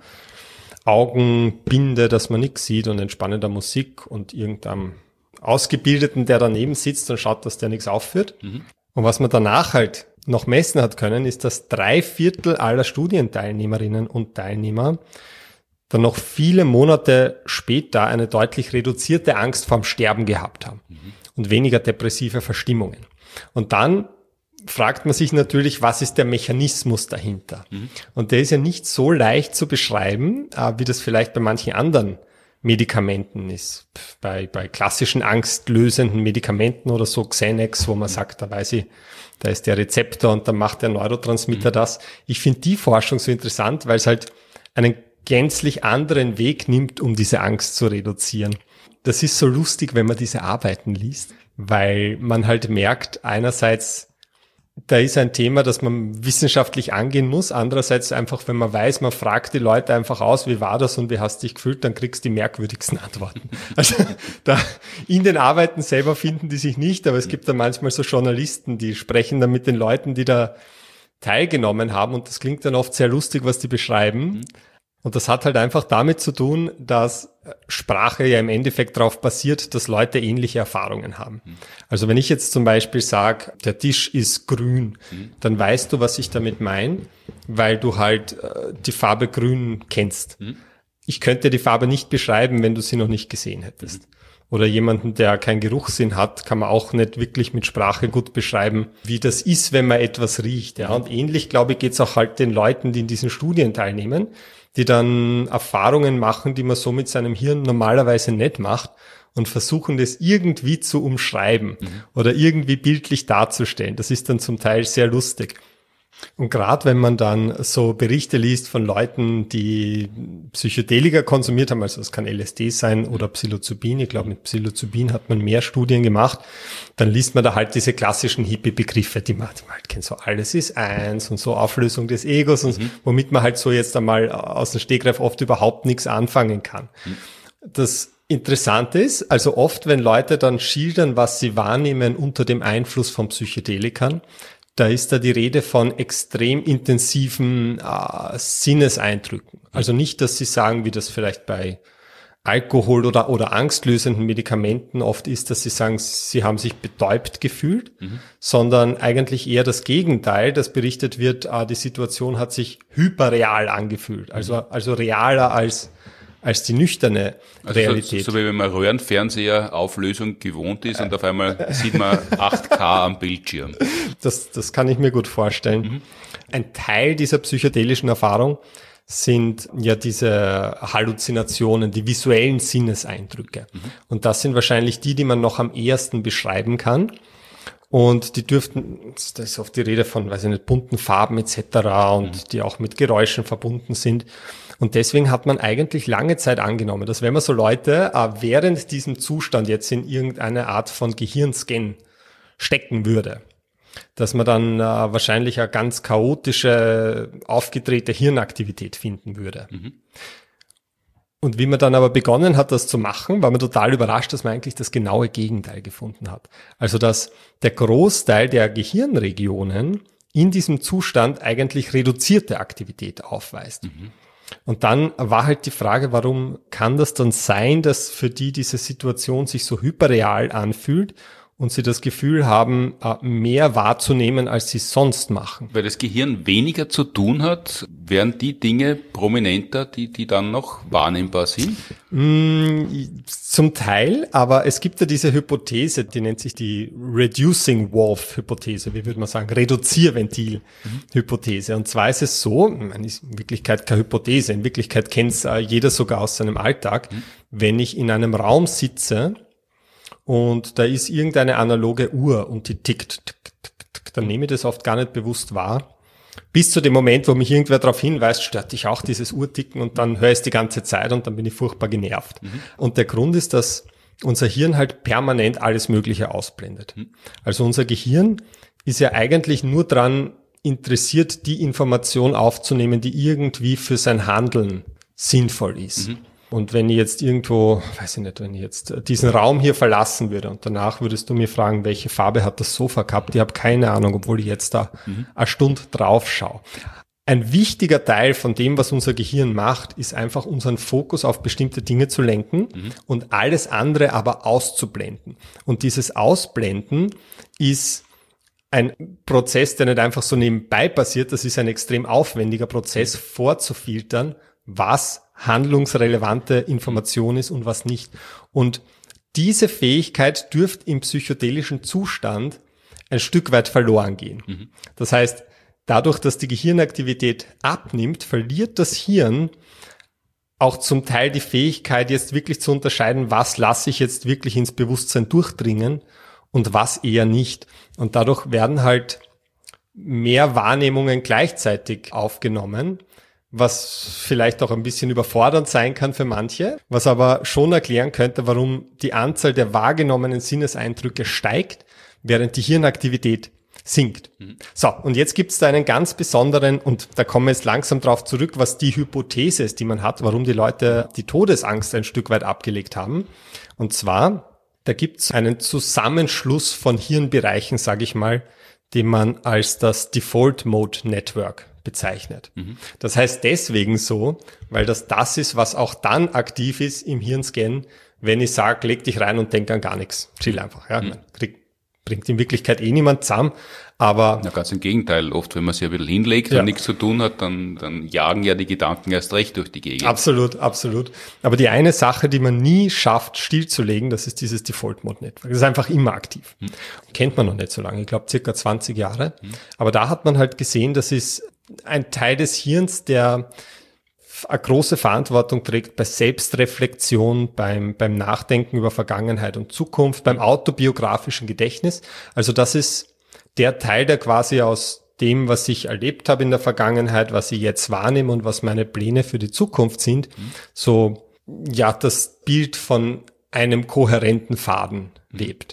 Augenbinde, dass man nichts sieht und entspannender Musik und irgendeinem Ausgebildeten, der daneben sitzt und schaut, dass der nichts aufführt. Und was man danach halt noch messen hat können, ist, dass 3/4 aller Studienteilnehmerinnen und Teilnehmer dann noch viele Monate später eine deutlich reduzierte Angst vorm Sterben gehabt haben und weniger depressive Verstimmungen. Und dann fragt man sich natürlich, was ist der Mechanismus dahinter? Und der ist ja nicht so leicht zu beschreiben, wie das vielleicht bei manchen anderen Medikamenten ist. Bei klassischen angstlösenden Medikamenten oder so, Xanax, wo man sagt, da weiß ich, da ist der Rezeptor und dann macht der Neurotransmitter das. Ich finde die Forschung so interessant, weil es halt einen gänzlich anderen Weg nimmt, um diese Angst zu reduzieren. Das ist so lustig, wenn man diese Arbeiten liest, weil man halt merkt, einerseits, da ist ein Thema, das man wissenschaftlich angehen muss. Andererseits einfach, wenn man weiß, man fragt die Leute einfach aus, wie war das und wie hast du dich gefühlt, dann kriegst du die merkwürdigsten Antworten. Also da in den Arbeiten selber finden die sich nicht, aber es gibt da manchmal so Journalisten, die sprechen dann mit den Leuten, die da teilgenommen haben und das klingt dann oft sehr lustig, was die beschreiben. Und das hat halt einfach damit zu tun, dass Sprache ja im Endeffekt darauf basiert, dass Leute ähnliche Erfahrungen haben. Also wenn ich jetzt zum Beispiel sage, der Tisch ist grün, dann weißt du, was ich damit meine, weil du halt die Farbe grün kennst. ich könnte die Farbe nicht beschreiben, wenn du sie noch nicht gesehen hättest. Oder jemanden, der keinen Geruchssinn hat, kann man auch nicht wirklich mit Sprache gut beschreiben, wie das ist, wenn man etwas riecht. Ja. Und ähnlich, glaube ich, geht's auch halt den Leuten, die in diesen Studien teilnehmen, die dann Erfahrungen machen, die man so mit seinem Hirn normalerweise nicht macht und versuchen, das irgendwie zu umschreiben oder irgendwie bildlich darzustellen. Das ist dann zum Teil sehr lustig. Und gerade wenn man dann so Berichte liest von Leuten, die Psychedelika konsumiert haben, also es kann LSD sein oder Psilocybin, ich glaube mit Psilocybin hat man mehr Studien gemacht, dann liest man da halt diese klassischen Hippie-Begriffe, die man halt kennt, so alles ist eins und so Auflösung des Egos, und womit man halt so jetzt einmal aus dem Stegreif oft überhaupt nichts anfangen kann. Das Interessante ist, also oft, wenn Leute dann schildern, was sie wahrnehmen unter dem Einfluss von Psychedelikern, da ist da die Rede von extrem intensiven Sinneseindrücken. Also nicht, dass sie sagen, wie das vielleicht bei Alkohol oder angstlösenden Medikamenten oft ist, dass sie sagen, sie haben sich betäubt gefühlt, sondern eigentlich eher das Gegenteil, dass berichtet wird, die Situation hat sich hyperreal angefühlt, also realer als die nüchterne Realität. So wie wenn man Röhrenfernseher-Auflösung gewohnt ist und auf einmal sieht man 8K am Bildschirm. Das kann ich mir gut vorstellen. Ein Teil dieser psychedelischen Erfahrung sind ja diese Halluzinationen, die visuellen Sinneseindrücke. Und das sind wahrscheinlich die man noch am ehesten beschreiben kann. Und die dürften, da ist oft die Rede von, weiß ich nicht, bunten Farben etc. und die auch mit Geräuschen verbunden sind. Und deswegen hat man eigentlich lange Zeit angenommen, dass wenn man so Leute während diesem Zustand jetzt in irgendeine Art von Gehirnscan stecken würde, dass man dann wahrscheinlich eine ganz chaotische, aufgedrehte Hirnaktivität finden würde. Und wie man dann aber begonnen hat, das zu machen, war man total überrascht, dass man eigentlich das genaue Gegenteil gefunden hat. Also dass der Großteil der Gehirnregionen in diesem Zustand eigentlich reduzierte Aktivität aufweist. Und dann war halt die Frage, warum kann das dann sein, dass für die diese Situation sich so hyperreal anfühlt und sie das Gefühl haben, mehr wahrzunehmen, als sie sonst machen. Weil das Gehirn weniger zu tun hat, wären die Dinge prominenter, die dann noch wahrnehmbar sind? Zum Teil, aber es gibt ja diese Hypothese, die nennt sich die Reducing Valve-Hypothese, wie würde man sagen, Reduzierventil-Hypothese. Und zwar ist es so, ist in Wirklichkeit keine Hypothese, in Wirklichkeit kennt es jeder sogar aus seinem Alltag, wenn ich in einem Raum sitze, und da ist irgendeine analoge Uhr und die tickt, tick, tick, tick, dann nehme ich das oft gar nicht bewusst wahr. Bis zu dem Moment, wo mich irgendwer darauf hinweist, stört dich auch dieses Uhrticken, und dann höre ich es die ganze Zeit und dann bin ich furchtbar genervt. Und der Grund ist, dass unser Hirn halt permanent alles Mögliche ausblendet. Also unser Gehirn ist ja eigentlich nur dran interessiert, die Information aufzunehmen, die irgendwie für sein Handeln sinnvoll ist. Und wenn ich jetzt irgendwo, weiß ich nicht, wenn ich jetzt diesen Raum hier verlassen würde und danach würdest du mir fragen, welche Farbe hat das Sofa gehabt? Ich habe keine Ahnung, obwohl ich jetzt da eine Stunde drauf schaue. Ein wichtiger Teil von dem, was unser Gehirn macht, ist einfach unseren Fokus auf bestimmte Dinge zu lenken und alles andere aber auszublenden. Und dieses Ausblenden ist ein Prozess, der nicht einfach so nebenbei passiert. Das ist ein extrem aufwendiger Prozess, vorzufiltern, was handlungsrelevante Information ist und was nicht. Und diese Fähigkeit dürfte im psychedelischen Zustand ein Stück weit verloren gehen. Das heißt, dadurch, dass die Gehirnaktivität abnimmt, verliert das Hirn auch zum Teil die Fähigkeit, jetzt wirklich zu unterscheiden, was lasse ich jetzt wirklich ins Bewusstsein durchdringen und was eher nicht. Und dadurch werden halt mehr Wahrnehmungen gleichzeitig aufgenommen, was vielleicht auch ein bisschen überfordernd sein kann für manche, was aber schon erklären könnte, warum die Anzahl der wahrgenommenen Sinneseindrücke steigt, während die Hirnaktivität sinkt. So, und jetzt gibt es da einen ganz besonderen, und da kommen wir jetzt langsam drauf zurück, was die Hypothese ist, die man hat, warum die Leute die Todesangst ein Stück weit abgelegt haben. Und zwar, da gibt es einen Zusammenschluss von Hirnbereichen, sage ich mal, den man als das Default Mode Network bezeichnet. Das heißt deswegen so, weil das ist, was auch dann aktiv ist im Hirnscan, wenn ich sage, leg dich rein und denk an gar nichts. Chill einfach. Ja, krieg bringt in Wirklichkeit niemand zusammen, aber... Na, ganz im Gegenteil. Oft, wenn man sich ein bisschen hinlegt und nichts zu tun hat, dann jagen ja die Gedanken erst recht durch die Gegend. Absolut, absolut. Aber die eine Sache, die man nie schafft, stillzulegen, das ist dieses Default-Mode-Network. Das ist einfach immer aktiv. Kennt man noch nicht so lange, ich glaube circa 20 Jahre. Aber da hat man halt gesehen, das ist ein Teil des Hirns, der eine große Verantwortung trägt bei Selbstreflexion, beim Nachdenken über Vergangenheit und Zukunft, beim autobiografischen Gedächtnis. Also das ist der Teil, der quasi aus dem, was ich erlebt habe in der Vergangenheit, was ich jetzt wahrnehme und was meine Pläne für die Zukunft sind, so, ja, das Bild von einem kohärenten Faden lebt.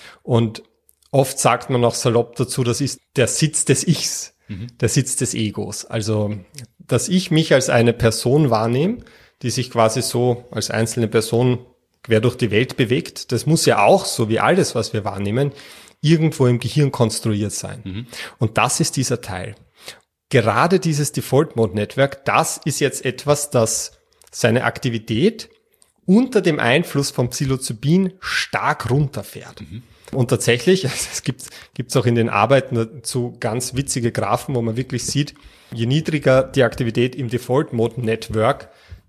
Und oft sagt man auch salopp dazu, das ist der Sitz des Ichs, der Sitz des Egos. Also, dass ich mich als eine Person wahrnehme, die sich quasi so als einzelne Person quer durch die Welt bewegt, das muss ja auch, so wie alles, was wir wahrnehmen, irgendwo im Gehirn konstruiert sein. Und das ist dieser Teil. Gerade dieses Default-Mode-Network, das ist jetzt etwas, das seine Aktivität unter dem Einfluss von Psilocybin stark runterfährt. Und tatsächlich, es gibt's auch in den Arbeiten dazu ganz witzige Graphen, wo man wirklich sieht, je niedriger die Aktivität im Default-Mode-Network,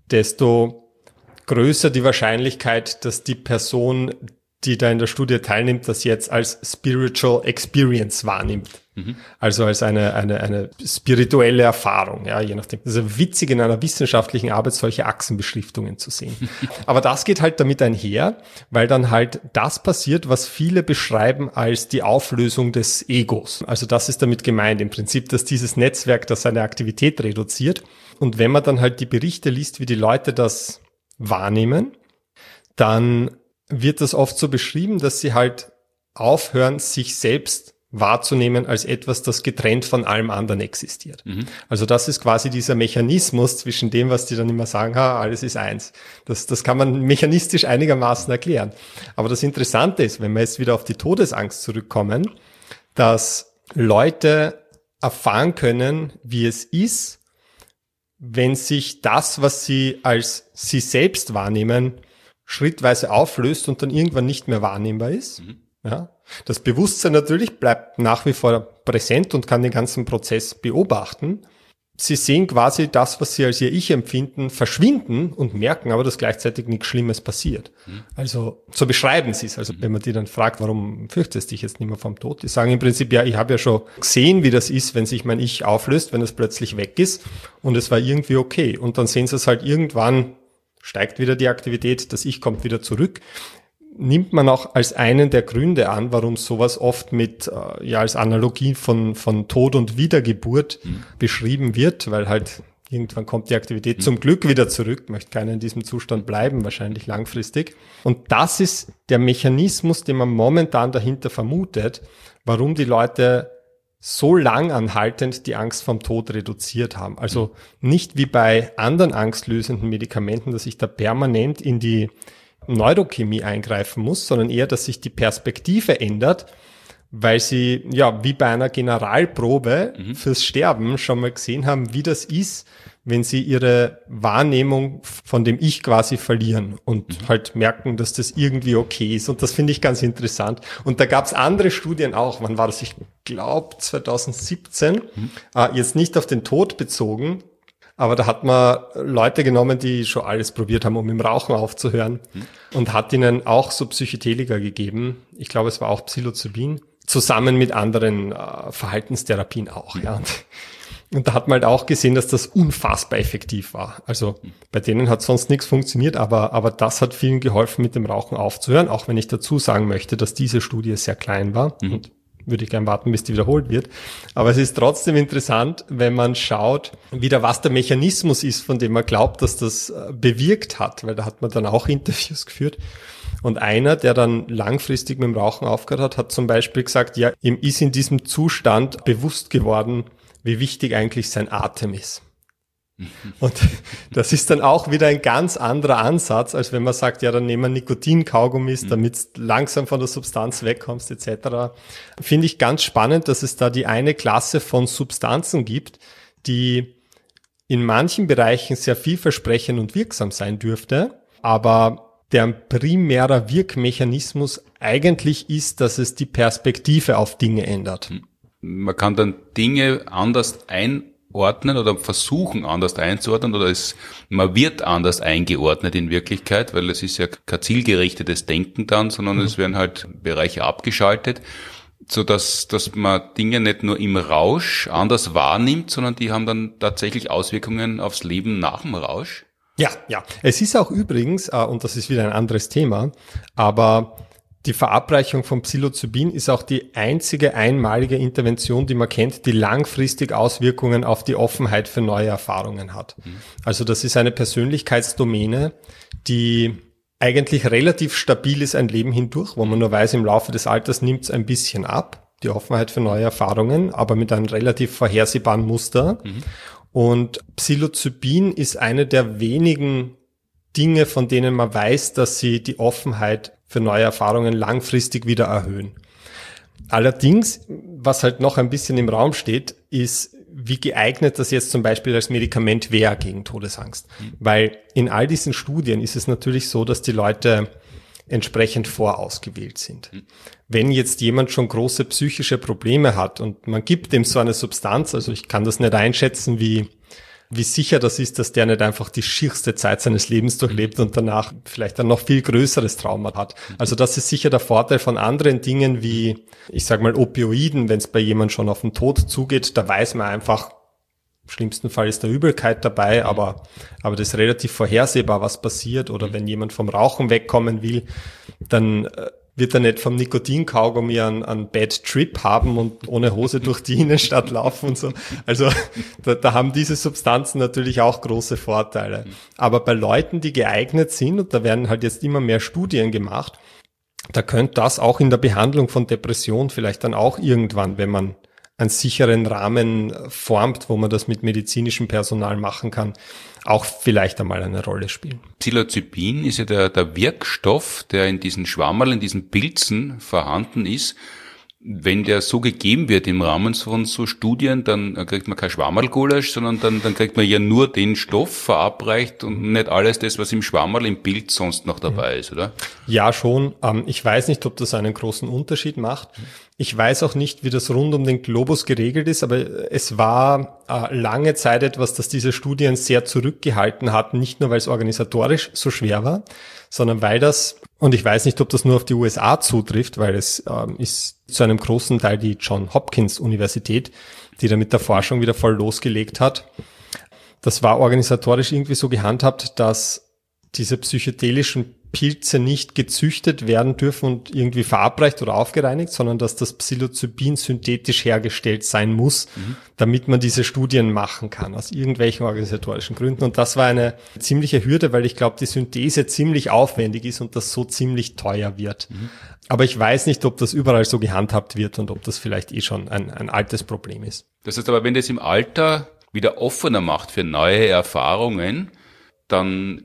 desto größer die Wahrscheinlichkeit, dass die Person, die da in der Studie teilnimmt, das jetzt als Spiritual Experience wahrnimmt. Also als eine spirituelle Erfahrung, ja, je nachdem. Das ist witzig, in einer wissenschaftlichen Arbeit solche Achsenbeschriftungen zu sehen. Aber das geht halt damit einher, weil dann halt das passiert, was viele beschreiben als die Auflösung des Egos. Also das ist damit gemeint, im Prinzip, dass dieses Netzwerk, das seine Aktivität reduziert. Und wenn man dann halt die Berichte liest, wie die Leute das wahrnehmen, dann wird das oft so beschrieben, dass sie halt aufhören, sich selbst wahrzunehmen als etwas, das getrennt von allem anderen existiert. Also das ist quasi dieser Mechanismus zwischen dem, was die dann immer sagen, alles ist eins. Das kann man mechanistisch einigermaßen erklären. Aber das Interessante ist, wenn wir jetzt wieder auf die Todesangst zurückkommen, dass Leute erfahren können, wie es ist, wenn sich das, was sie als sie selbst wahrnehmen, schrittweise auflöst und dann irgendwann nicht mehr wahrnehmbar ist. Ja. Das Bewusstsein natürlich bleibt nach wie vor präsent und kann den ganzen Prozess beobachten. Sie sehen quasi das, was sie als ihr Ich empfinden, verschwinden und merken aber, dass gleichzeitig nichts Schlimmes passiert. Also so beschreiben sie es. Also wenn man die dann fragt, warum fürchtest du dich jetzt nicht mehr vom Tod? Die sagen im Prinzip, ja, ich habe ja schon gesehen, wie das ist, wenn sich mein Ich auflöst, wenn es plötzlich weg ist und es war irgendwie okay. Und dann sehen sie es halt irgendwann, steigt wieder die Aktivität, das Ich kommt wieder zurück. Nimmt man auch als einen der Gründe an, warum sowas oft mit, als Analogie von Tod und Wiedergeburt beschrieben wird, weil halt irgendwann kommt die Aktivität zum Glück wieder zurück, möchte keiner in diesem Zustand bleiben, wahrscheinlich langfristig. Und das ist der Mechanismus, den man momentan dahinter vermutet, warum die Leute so lang anhaltend die Angst vom Tod reduziert haben. Also nicht wie bei anderen angstlösenden Medikamenten, dass ich da permanent in die Neurochemie eingreifen muss, sondern eher, dass sich die Perspektive ändert, weil sie, ja, wie bei einer Generalprobe fürs Sterben schon mal gesehen haben, wie das ist, wenn sie ihre Wahrnehmung von dem Ich quasi verlieren und halt merken, dass das irgendwie okay ist. Und das finde ich ganz interessant. Und da gab es andere Studien auch. Wann war das? Ich glaube 2017. Jetzt nicht auf den Tod bezogen, aber da hat man Leute genommen, die schon alles probiert haben, um im Rauchen aufzuhören und hat ihnen auch so Psychedelika gegeben. Ich glaube, es war auch Psilocybin, zusammen mit anderen Verhaltenstherapien auch. Ja. Und da hat man halt auch gesehen, dass das unfassbar effektiv war. Also bei denen hat sonst nichts funktioniert, aber das hat vielen geholfen, mit dem Rauchen aufzuhören, auch wenn ich dazu sagen möchte, dass diese Studie sehr klein war. Und würde ich gern warten, bis die wiederholt wird. Aber es ist trotzdem interessant, wenn man schaut, wieder was der Mechanismus ist, von dem man glaubt, dass das bewirkt hat, weil da hat man dann auch Interviews geführt. Und einer, der dann langfristig mit dem Rauchen aufgehört hat, hat zum Beispiel gesagt, ja, ihm ist in diesem Zustand bewusst geworden, wie wichtig eigentlich sein Atem ist. Und das ist dann auch wieder ein ganz anderer Ansatz, als wenn man sagt, ja, dann nehmen wir Nikotin-Kaugummis, damit du langsam von der Substanz wegkommst, etc. Finde ich ganz spannend, dass es da die eine Klasse von Substanzen gibt, die in manchen Bereichen sehr vielversprechend und wirksam sein dürfte, aber deren primärer Wirkmechanismus eigentlich ist, dass es die Perspektive auf Dinge ändert. Man kann dann Dinge anders einordnen oder versuchen anders einzuordnen oder man wird anders eingeordnet in Wirklichkeit, weil es ist ja kein zielgerichtetes Denken dann, sondern es werden halt Bereiche abgeschaltet, so dass man Dinge nicht nur im Rausch anders wahrnimmt, sondern die haben dann tatsächlich Auswirkungen aufs Leben nach dem Rausch. Ja. Es ist auch übrigens, und das ist wieder ein anderes Thema, aber die Verabreichung von Psilocybin ist auch die einzige einmalige Intervention, die man kennt, die langfristig Auswirkungen auf die Offenheit für neue Erfahrungen hat. Also das ist eine Persönlichkeitsdomäne, die eigentlich relativ stabil ist ein Leben hindurch, wo man nur weiß, im Laufe des Alters nimmt es ein bisschen ab, die Offenheit für neue Erfahrungen, aber mit einem relativ vorhersehbaren Muster. Und Psilocybin ist eine der wenigen Dinge, von denen man weiß, dass sie die Offenheit für neue Erfahrungen langfristig wieder erhöhen. Allerdings, was halt noch ein bisschen im Raum steht, ist, wie geeignet das jetzt zum Beispiel als Medikament wäre gegen Todesangst. Weil in all diesen Studien ist es natürlich so, dass die Leute entsprechend vorausgewählt sind. Wenn jetzt jemand schon große psychische Probleme hat und man gibt ihm so eine Substanz, also ich kann das nicht einschätzen, wie sicher das ist, dass der nicht einfach die schierste Zeit seines Lebens durchlebt und danach vielleicht ein noch viel größeres Trauma hat. Also das ist sicher der Vorteil von anderen Dingen wie, ich sag mal, Opioiden, wenn es bei jemandem schon auf den Tod zugeht, da weiß man einfach, im schlimmsten Fall ist da Übelkeit dabei, aber das ist relativ vorhersehbar, was passiert. Oder wenn jemand vom Rauchen wegkommen will, dann wird er nicht vom Nikotinkaugummi einen Bad Trip haben und ohne Hose durch die Innenstadt laufen und so. Also da haben diese Substanzen natürlich auch große Vorteile. Aber bei Leuten, die geeignet sind, und da werden halt jetzt immer mehr Studien gemacht, da könnte das auch in der Behandlung von Depression vielleicht dann auch irgendwann, wenn man einen sicheren Rahmen formt, wo man das mit medizinischem Personal machen kann, auch vielleicht einmal eine Rolle spielen. Psilocybin ist ja der Wirkstoff, der in diesen Schwammerl, in diesen Pilzen vorhanden ist. Wenn der so gegeben wird im Rahmen von so Studien, dann kriegt man kein Schwammerlgulasch, sondern dann kriegt man ja nur den Stoff verabreicht und nicht alles das, was im Schwammerl, im Pilz sonst noch dabei ist, oder? Ja, schon. Ich weiß nicht, ob das einen großen Unterschied macht. Ich weiß auch nicht, wie das rund um den Globus geregelt ist, aber es war lange Zeit etwas, das diese Studien sehr zurückgehalten hatten, nicht nur, weil es organisatorisch so schwer war, sondern weil das, und ich weiß nicht, ob das nur auf die USA zutrifft, weil es ist zu einem großen Teil die Johns Hopkins Universität, die da mit der Forschung wieder voll losgelegt hat. Das war organisatorisch irgendwie so gehandhabt, dass diese psychedelischen Pilze nicht gezüchtet werden dürfen und irgendwie verabreicht oder aufgereinigt, sondern dass das Psilocybin synthetisch hergestellt sein muss, damit man diese Studien machen kann, aus irgendwelchen organisatorischen Gründen. Und das war eine ziemliche Hürde, weil ich glaube, die Synthese ziemlich aufwendig ist und das so ziemlich teuer wird. Aber ich weiß nicht, ob das überall so gehandhabt wird und ob das vielleicht schon ein altes Problem ist. Das heißt aber, wenn das im Alter wieder offener macht für neue Erfahrungen, dann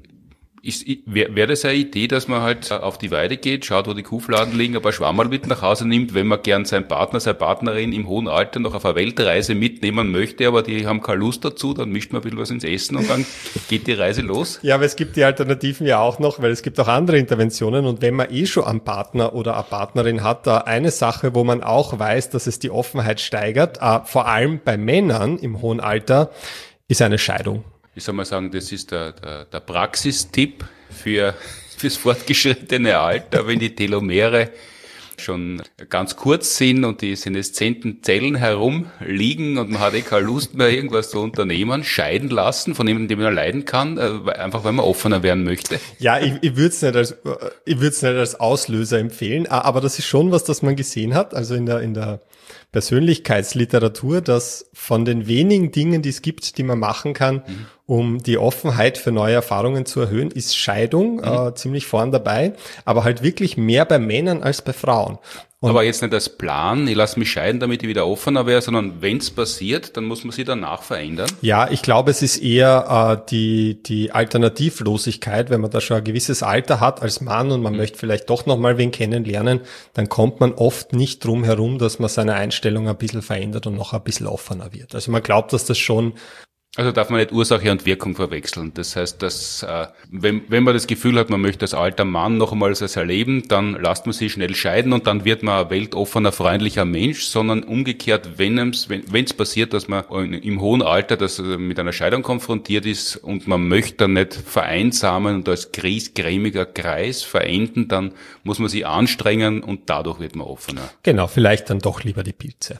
wäre das eine Idee, dass man halt auf die Weide geht, schaut, wo die Kuhfladen liegen, ein paar Schwammerl mit nach Hause nimmt, wenn man gern seinen Partner, seine Partnerin im hohen Alter noch auf eine Weltreise mitnehmen möchte, aber die haben keine Lust dazu, dann mischt man ein bisschen was ins Essen und dann geht die Reise los. Ja, aber es gibt die Alternativen ja auch noch, weil es gibt auch andere Interventionen und wenn man schon einen Partner oder eine Partnerin hat, da eine Sache, wo man auch weiß, dass es die Offenheit steigert, vor allem bei Männern im hohen Alter, ist eine Scheidung. Ich soll mal sagen, das ist der Praxistipp fürs fortgeschrittene Alter, wenn die Telomere schon ganz kurz sind und die seneszenten Zellen herumliegen und man hat keine Lust mehr, irgendwas zu unternehmen, scheiden lassen von jemandem, den man leiden kann, einfach weil man offener werden möchte. Ja, ich würde es nicht als Auslöser empfehlen, aber das ist schon was, das man gesehen hat, also in der Persönlichkeitsliteratur, dass von den wenigen Dingen, die es gibt, die man machen kann, um die Offenheit für neue Erfahrungen zu erhöhen, ist Scheidung ziemlich vorn dabei, aber halt wirklich mehr bei Männern als bei Frauen. Und aber jetzt nicht als Plan, ich lasse mich scheiden, damit ich wieder offener wäre, sondern wenn es passiert, dann muss man sich danach verändern. Ja, ich glaube, es ist eher die Alternativlosigkeit, wenn man da schon ein gewisses Alter hat als Mann und man möchte vielleicht doch nochmal wen kennenlernen, dann kommt man oft nicht drum herum, dass man seine Einstellung ein bisschen verändert und noch ein bisschen offener wird. Also man glaubt, dass das schon Also darf man nicht Ursache und Wirkung verwechseln. Das heißt, dass wenn man das Gefühl hat, man möchte als alter Mann noch einmal das erleben, dann lasst man sich schnell scheiden und dann wird man ein weltoffener, freundlicher Mensch, sondern umgekehrt, wenn es passiert, dass man im hohen Alter mit einer Scheidung konfrontiert ist und man möchte dann nicht vereinsamen und als griesgrämiger Kreis verenden, dann muss man sich anstrengen und dadurch wird man offener. Genau, vielleicht dann doch lieber die Pilze.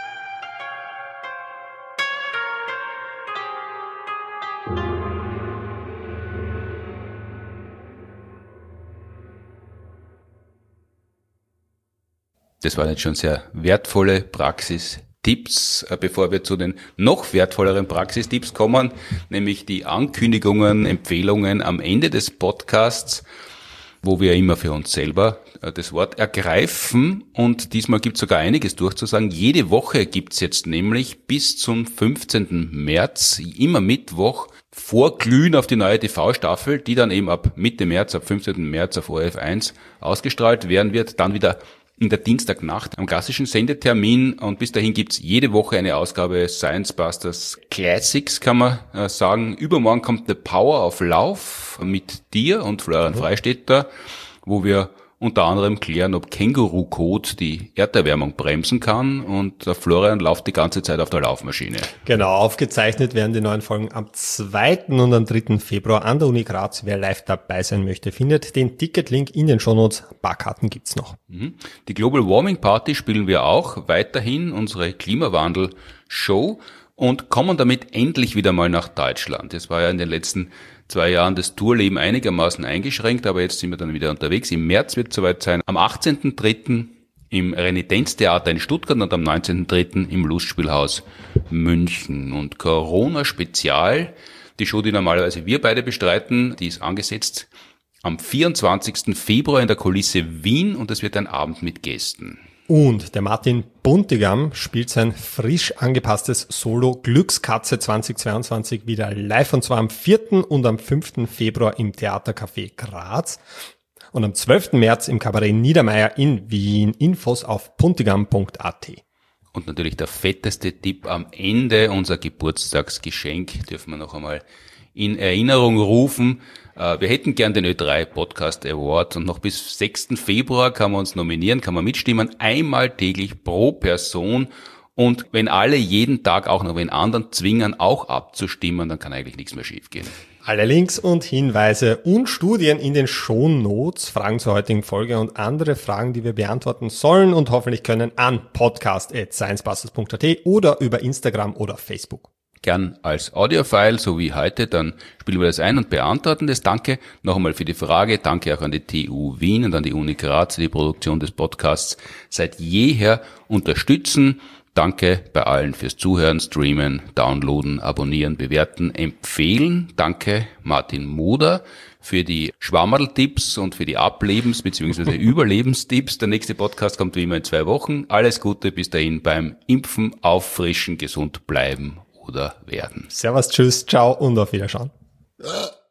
Das waren jetzt schon sehr wertvolle Praxistipps. Bevor wir zu den noch wertvolleren Praxistipps kommen, nämlich die Ankündigungen, Empfehlungen am Ende des Podcasts, wo wir immer für uns selber das Wort ergreifen. Und diesmal gibt es sogar einiges durchzusagen. Jede Woche gibt es jetzt nämlich bis zum 15. März, immer Mittwoch, Vorglühen auf die neue TV-Staffel, die dann eben ab Mitte März, ab 15. März auf ORF1 ausgestrahlt werden wird. Dann wieder in der Dienstagnacht am klassischen Sendetermin und bis dahin gibt's jede Woche eine Ausgabe Science Busters Classics, kann man sagen. Übermorgen kommt The Power of Love mit dir und Florian Freistetter, wo wir unter anderem klären, ob Känguru-Kot die Erderwärmung bremsen kann und der Florian läuft die ganze Zeit auf der Laufmaschine. Genau, aufgezeichnet werden die neuen Folgen am 2. und am 3. Februar an der Uni Graz. Wer live dabei sein möchte, findet den Ticketlink in den Shownotes. Barkarten gibt's noch. Die Global Warming Party spielen wir auch weiterhin, unsere Klimawandel-Show, und kommen damit endlich wieder mal nach Deutschland. Es war ja in den letzten 2 Jahren das Tourleben einigermaßen eingeschränkt, aber jetzt sind wir dann wieder unterwegs. Im März wird es soweit sein. Am 18.03. im Renitenztheater in Stuttgart und am 19.03. im Lustspielhaus München. Und Corona-Spezial, die Show, die normalerweise wir beide bestreiten, die ist angesetzt am 24. Februar in der Kulisse Wien und es wird ein Abend mit Gästen. Und der Martin Buntigam spielt sein frisch angepasstes Solo Glückskatze 2022 wieder live, und zwar am 4. und am 5. Februar im Theatercafé Graz und am 12. März im Kabarett Niedermeyer in Wien. Infos auf puntigam.at. Und natürlich der fetteste Tipp am Ende, unser Geburtstagsgeschenk, dürfen wir noch einmal in Erinnerung rufen. Wir hätten gern den Ö3 Podcast Award und noch bis 6. Februar kann man uns nominieren, kann man mitstimmen, einmal täglich pro Person. Und wenn alle jeden Tag auch noch wen anderen zwingen, auch abzustimmen, dann kann eigentlich nichts mehr schiefgehen. Alle Links und Hinweise und Studien in den Shownotes, Fragen zur heutigen Folge und andere Fragen, die wir beantworten sollen und hoffentlich können, an podcast@sciencebusters.at oder über Instagram oder Facebook. Gern als Audiofile, so wie heute, dann spielen wir das ein und beantworten das. Danke noch einmal für die Frage. Danke auch an die TU Wien und an die Uni Graz, die die Produktion des Podcasts seit jeher unterstützen. Danke bei allen fürs Zuhören, Streamen, Downloaden, Abonnieren, Bewerten, Empfehlen. Danke Martin Moder für die Schwammerl-Tipps und für die Ablebens- bzw. Überlebenstipps. Der nächste Podcast kommt wie immer in 2 Wochen. Alles Gute bis dahin beim Impfen, Auffrischen, gesund bleiben oder werden. Servus, tschüss, ciao und auf Wiederschauen.